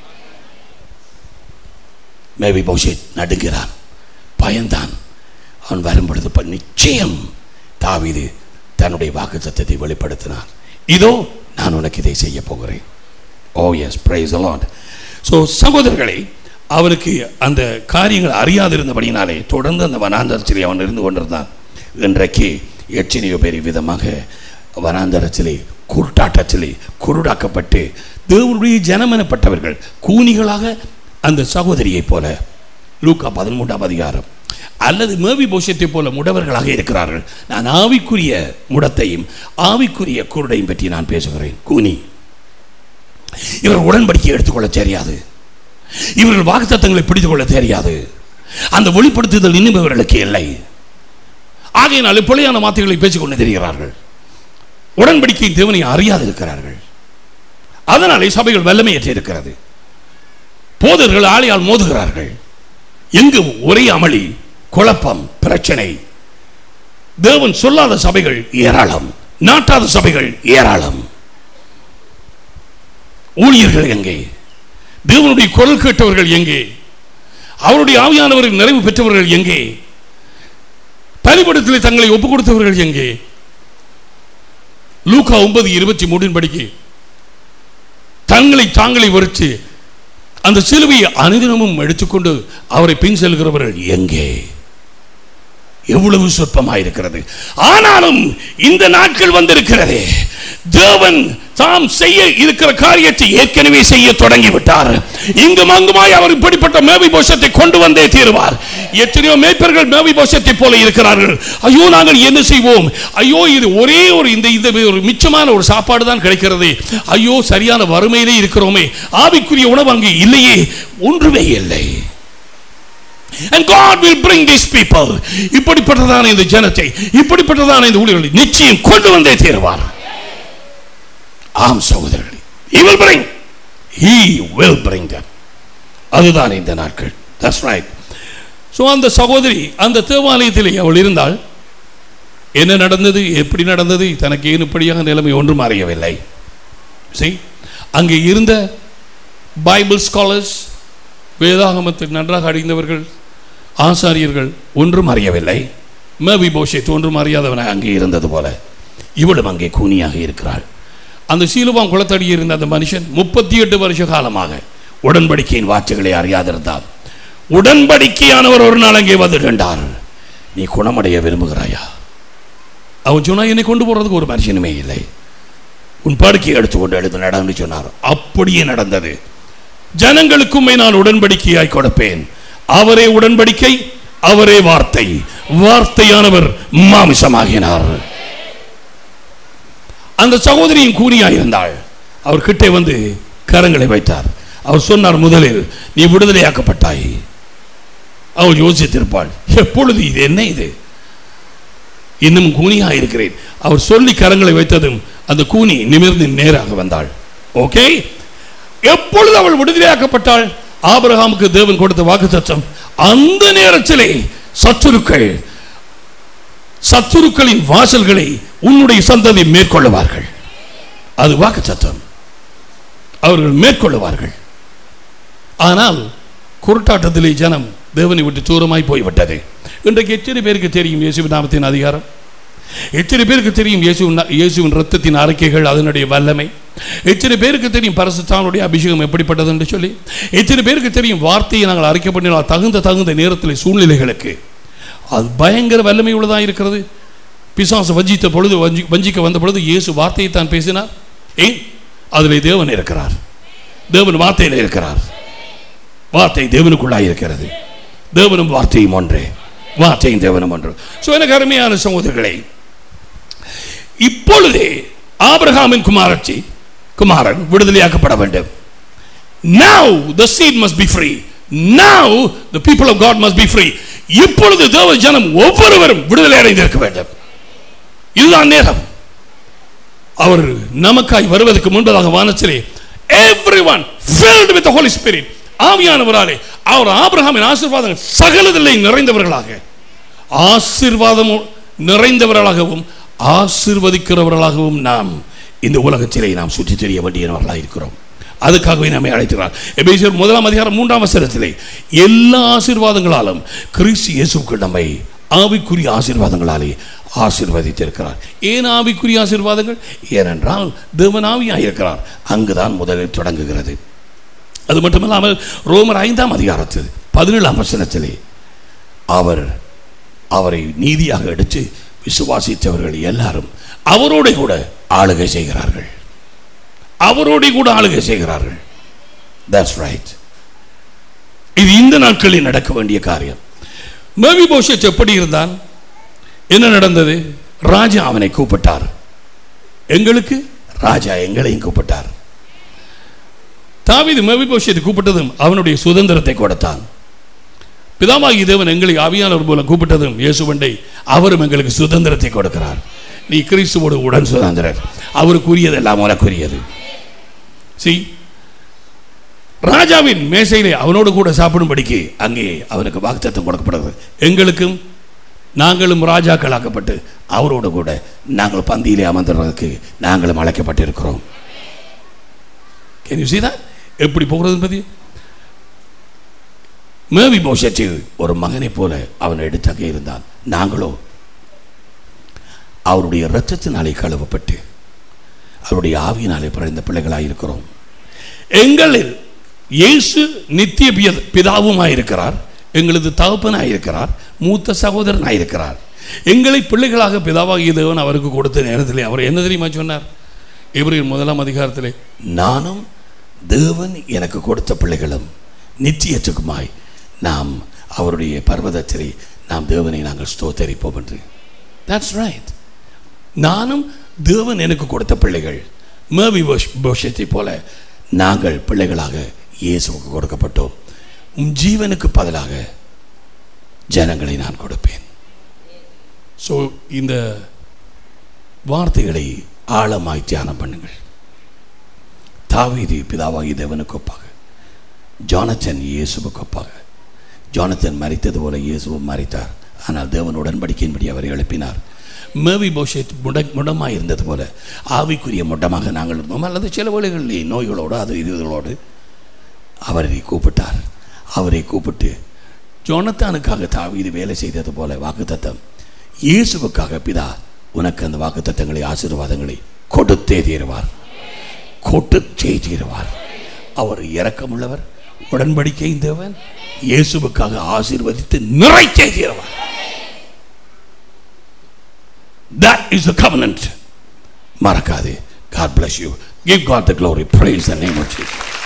Speaker 1: மேவிபோஷேத் நடுங்கிறான், பயந்தான். அவன் வரும்பொழுது நிச்சயம் தாவீது தன்னுடைய வாக்குத்தத்தத்தை வெளிப்படுத்தினான். இதோ நான் உனக்கு இதை செய்ய போகிறேன். Oh yes, praise the Lord. So சகோதரர்களே, அவருக்கு அந்த காரியங்கள் அறியாதிருந்தபடினாலே தொடர்ந்து அந்த வனாந்தரத்திலே அவன் இருந்து கொண்டிருந்தான். இன்றைக்கு எத்தனையோ பேர் விதமாக வனாந்தரத்திலே குருட்டாட்டத்திலே குருடாக்கப்பட்டு தேவனுடைய ஜனம் எனப்பட்டவர்கள் கூனிகளாக அந்த சகோதரியைப் போல லூக்கா 13ஆம் அதிகாரம் அல்லது மேவிபோஷத்தை போல முடவர்களாக இருக்கிறார்கள். நான் ஆவிக்குரிய முடத்தையும் ஆவிக்குரிய குருடையும் பற்றி நான் பேசுகிறேன். கூனி, இவர் உடன்படிக்கை எடுத்துக்கொள்ள தெரியாது, இவர்கள் வாக்குத்தத்தங்களை பிடித்துக் கொள்ள தெரியாது, அந்த வெளிப்படுத்துதல் இன்னும் இவர்களுக்கு இல்லை. ஆகையினாலே பிழையான வார்த்தைகளை பேசிக்கொண்டு தெரிகிறார்கள், உடன்படிக்கையின் தேவனை அறியாது இருக்கிறார்கள். அதனாலே சபைகள் வல்லமையற்று இருக்கிறது. போதர்கள் ஆளையால் மோதுகிறார்கள். எங்கு ஒரே அமளி, குழப்பம், பிரச்சனை. தேவன் சொல்லாத சபைகள் ஏராளம், நாட்டாத சபைகள் ஏராளம். ஊழியர்கள் எங்கே? தேவனுடைய குரல் கேட்டவர்கள் எங்கே? அவருடைய ஆவியானவர்கள் நிறைவு பெற்றவர்கள் எங்கே? பலிபீடத்திலே தங்களை ஒப்புக் கொடுத்தவர்கள் எங்கே? லூக்கா 9:23 படிக்கு தங்களை தாங்களை வரித்து அந்த சிலுவையை அனுதினமும் எடுத்துக்கொண்டு அவரை பின் செல்கிறவர்கள் எங்கே? எவ்வளவு சொற்பமாயிருக்கிறது. ஆனாலும் இந்த நாட்கள் வந்திருக்கிறது. தேவன் தாம் செய்ய இருக்கிற காரியத்தை ஏற்கனவே செய்ய தொடங்கிவிட்டார். இங்கும் அங்குமாய் அவர் இப்படிப்பட்ட மேவிபோஷத்தை கொண்டு வந்தே தீருவார். எத்தனையோ மேய்ப்பர்கள் மேவிபோஷத்தை போல இருக்கிறார்கள். ஐயோ, நாங்கள் என்ன செய்வோம்? ஐயோ, இது ஒரே ஒரு இந்த ஒரு மிச்சமான ஒரு சாப்பாடு தான் கிடைக்கிறது. ஐயோ, சரியான வறுமையிலே இருக்கிறோமே, ஆவிக்குரிய உணவு அங்கே இல்லையே, ஒன்றுமே இல்லை. And God will bring these people. இப்படிப்பட்டதான இந்த ஜனத்தை, இப்படிப்பட்டதான இந்த ஊழியர்களை நிச்சயம் கொண்டு வந்தே தீருவார். ஆம் சகோதரர்களே, He will bring them. அதுதான் இந்த நாட்கள். That's right. So அந்த சகோதரி அந்த தேவாலயத்திலே அவள் இருந்தால் என்ன நடந்தது, எப்படி நடந்தது, தனக்கு ஏன் இப்படியாக நிலைமை ஒன்றும் அறியவில்லை. அங்கே இருந்த பைபிள் ஸ்காலர்ஸ், வேதாகமத்தை நன்றாக அறிந்தவர்கள், ஆசாரியர்கள் ஒன்றும் அறியவில்லை. மேவிபோஷேத் ஒன்றும் அறியாதவனாக அங்கே இருந்தது போல இவளும் அங்கே கூனியாக இருக்கிறாள். அந்த சீலுவாம் குளத்தடியில் இருந்த அந்த மனுஷன் 38 வருஷ காலமாக உடன்படிக்கையின் வார்த்தைகளை அறியாதிருந்தார். உடன்படிக்கையானவர் ஒரு நாள் அங்கே வந்துட்டார். நீ குணமடைய விரும்புகிறாயா? அவன் சொன்னா, என்னை கொண்டு போறதுக்கு ஒரு மனுஷனுமே இல்லை, உன் படுக்கையை எடுத்துக்கொண்டு எழுந்து நடந்து சொன்னார். அப்படியே நடந்தது. ஜனங்களுக்குமே நான் உடன்படிக்கையாய் கொடுப்பேன். அவரே உடன்படிக்கை, அவரே வார்த்தை, வார்த்தையானவர் மாமிசமாகினார். அந்த சகோதரியும் கூனியாயிருந்தாள். அவர் கிட்டே வந்து கரங்களை வைத்தார். அவர் சொன்னார், முதலில் நீ விடுதலையாக்கப்பட்டாய். அவள் யோசித்திருப்பாள், எப்பொழுது இது என்ன, இது இன்னும் கூனியாக இருக்கிறேன். அவர் சொல்லி கரங்களை வைத்ததும் அந்த கூனி நிமிர்ந்து நேராக வந்தாள். ஓகே, எப்பொழுது அவள் விடுதலையாக்கப்பட்டாள்? ஆபிரகாமுக்கு தேவன் கொடுத்த வாக்குத்தத்தம். அந்த நேரத்திலே சத்துருக்களின் வாசல்களை உன்னுடைய சந்ததி மேற்கொள்ளுவார்கள். அது வாக்குத்தத்தம். அவர்கள் மேற்கொள்ளுவார்கள். ஆனால் குருட்டாட்டத்திலே ஜனம் தேவனை விட்டு தூரமாய் போய்விட்டது. இன்றைக்கு எத்தனை பேருக்கு தெரியும் இயேசுவின் நாமத்தின் அதிகாரம்? எத்தனை பேருக்கு தெரியும் இயேசுவின் இரத்தத்தின் அறிக்கைகள், அதனுடைய வல்லமை? எத்தனை பேருக்கு தெரியும் பரிசுத்தாவினுடைய அபிஷேகம் எப்படிப்பட்டது என்று சொல்லி? எத்தனை பேருக்கு தெரியும் வார்த்தையை நாங்கள் அறிக்கை பண்ணினால் தகுந்த நேரத்தில் சூழ்நிலைகளுக்கு அது பயங்கர வல்லமை உள்ளதாக இருக்கிறது. பிசாசு வஞ்சித்த பொழுது, வஞ்சிக்க வந்த பொழுது இயேசு வார்த்தையை தான் பேசினார். ஏன்? அதில் தேவன் இருக்கிறார். தேவன் வார்த்தையில் இருக்கிறார். வார்த்தை தேவனுக்குள்ளாய் இருக்கிறது. தேவனும் வார்த்தையும் ஒன்றே, வார்த்தையும் தேவனும் ஒன்று. ஸோ எனக்கு அருமையான சகோதரர்களே, இப்பொழுதே ஆபிரகாமின் குமாரன் விடுதலையாக்கப்பட வேண்டும். Now the seed must be free. Now the people of God must be free. இப்பொழுது தேவ ஜனம் ஒவ்வொருவரும் விடுதலை அடைந்திருக்க வேண்டும். இதுதான் நேரம். அவர் நமக்காய் வருவதற்கு முன்பதாக வானத்திலே everyone filled with the Holy Spirit, ஆவியானவராலே அவர் ஆபிரகாமின் ஆசீர்வாதங்கள் சகலதிலே நிறைந்தவர்களாக, ஆசீர்வாதம் நிறைந்தவர்களாகவும் ஆசீர்வதிக்கிறவர்களாகவும் நாம் இந்த உலகத்திலே நாம் சுற்றி தெரிய வேண்டியவர்களாக இருக்கிறோம். அதுக்காகவே நம்மை அழைக்கிறார். எபேசியர் 1:3 எல்லா ஆசீர்வாதங்களாலும் கிறிஸ்து இயேசுவுக்கு நம்மை ஆவிக்குரிய ஆசீர்வாதங்களாலே ஆசீர்வதித்திருக்கிறார். ஏன் ஆவிக்குரிய ஆசீர்வாதங்கள்? ஏனென்றால் தேவன் ஆவியாக இருக்கிறார். அங்குதான் முதலில் தொடங்குகிறது. அது மட்டுமல்லாமல் ரோமர் 5:17 அவரை நீதியாக எடுத்து விசுவாசித்தவர்கள் எல்லாரும் அவரோடு கூட ஆளுகை செய்கிறார்கள். அவரோடு கூட ஆளுகை செய்கிறார்கள். That's right. இது இந்த நாட்களில் நடக்க வேண்டிய காரியம். மேவிபோஷேத் எப்படி இருந்தான்? என்ன நடந்தது? ராஜா அவனை கூப்பிட்டார். எங்களுக்கு ராஜா எங்களையும் கூப்பிட்டார். தாவீது மேவிபோஷேத்தை கூப்பிட்டதும் அவனுடைய சுதந்திரத்தை கொடுத்தான். பிதாவாகிய தேவன் எங்களை ஆவியானவர் மூலம் கூப்பிட்டதும் இயேசுவண்டை அவரும் எங்களுக்கு சுதந்திரத்தை கொடுக்கிறார். நீ கிறிஸ்துவோடு உடன் சுதந்திரர். அவருக்குரியதெல்லாம் உனக்குரியது. ராஜாவின் மேசையிலே அவனோடு கூட சாப்பிடும்படிக்கு அங்கே அவனுக்கு வாக்குத்தத்தம் கொடுக்கப்படுகிறது. எங்களுக்கும் நாங்களும் ராஜாக்களாக்கப்பட்டு அவரோடு கூட நாங்கள் பந்தியிலே அமர்ந்துறதுக்கு நாங்களும் அழைக்கப்பட்டிருக்கிறோம். Can you see that? எப்படி போகிறது பதி? மேவிபோஷேத் ஒரு மகனை போல அவன் எடுத்தாக இருந்தான். நாங்களோ அவருடைய இரத்தத்தினாலே கழுவப்பட்டு அவருடைய ஆவியினாலே பிறந்த பிள்ளைகளாக இருக்கிறோம். எங்களில் இயேசு நித்திய பிதாவுமாயிருக்கிறார், எங்களது தகப்பனாயிருக்கிறார், மூத்த சகோதரனாயிருக்கிறார். எங்களை பிள்ளைகளாக பிதாவாகிய தேவன் அவருக்கு கொடுத்த நேரத்திலே அவர் என்ன தெரியுமா சொன்னார்? எபிரேயர் 1 நானும் தேவன் எனக்கு கொடுத்த பிள்ளைகளும் நித்தியத்துக்குமாய் நாம் அவருடைய பர்வதத்திலே நாம் தேவனை நாங்கள் ஸ்தோத்தரிப்போம் என்று. That's right. நானும் தேவன் எனக்கு கொடுத்த பிள்ளைகள். மேவிபோஷேத்தை போல நாங்கள் பிள்ளைகளாக இயேசுவுக்கு கொடுக்கப்பட்டோம். ஜீவனுக்கு பதிலாக ஜனங்களை நான் கொடுப்பேன். ஸோ இந்த வார்த்தைகளை ஆழமாய் தியானம் பண்ணுங்கள். தாவீது பிதாவாகிய தேவனுக்கு ஒப்பாக, ஜோனத்தன் இயேசுவுக்கு ஒப்பாக. ஜோனத்தன் மரித்தது போல இயேசுவும் மரித்தார். ஆனால் தேவன் உடன்படிக்கையின்படி அவரை எழுப்பினார். மேவிபோஷேத் முடமாக இருந்தது போல ஆவிக்குரிய முடமாக நாங்கள் இருந்தோம். அல்லது சில வேளைகளில் நோய்களோடு அது இதுகளோடு அவரை கூப்பிட்டார். அவரை கூப்பிட்டு ஜோனத்தானுக்காக தாவீது வேலை செய்தது போல வாக்குத்தத்தம் இயேசுவுக்காக பிதா உனக்கு அந்த வாக்குத்தத்தங்களை ஆசீர்வாதங்களை கொடுத்தே தீருவார். கொடுத்தே தீருவார். அவர் இரக்கமுள்ளவர், உடன்படிக்கை தேவன், இயேசுவுக்காக ஆசீர்வதித்து நிறைத்தே தீருவார். That is the covenant. மறக்காதே. God bless you. Give God the glory. Praise the name of Jesus.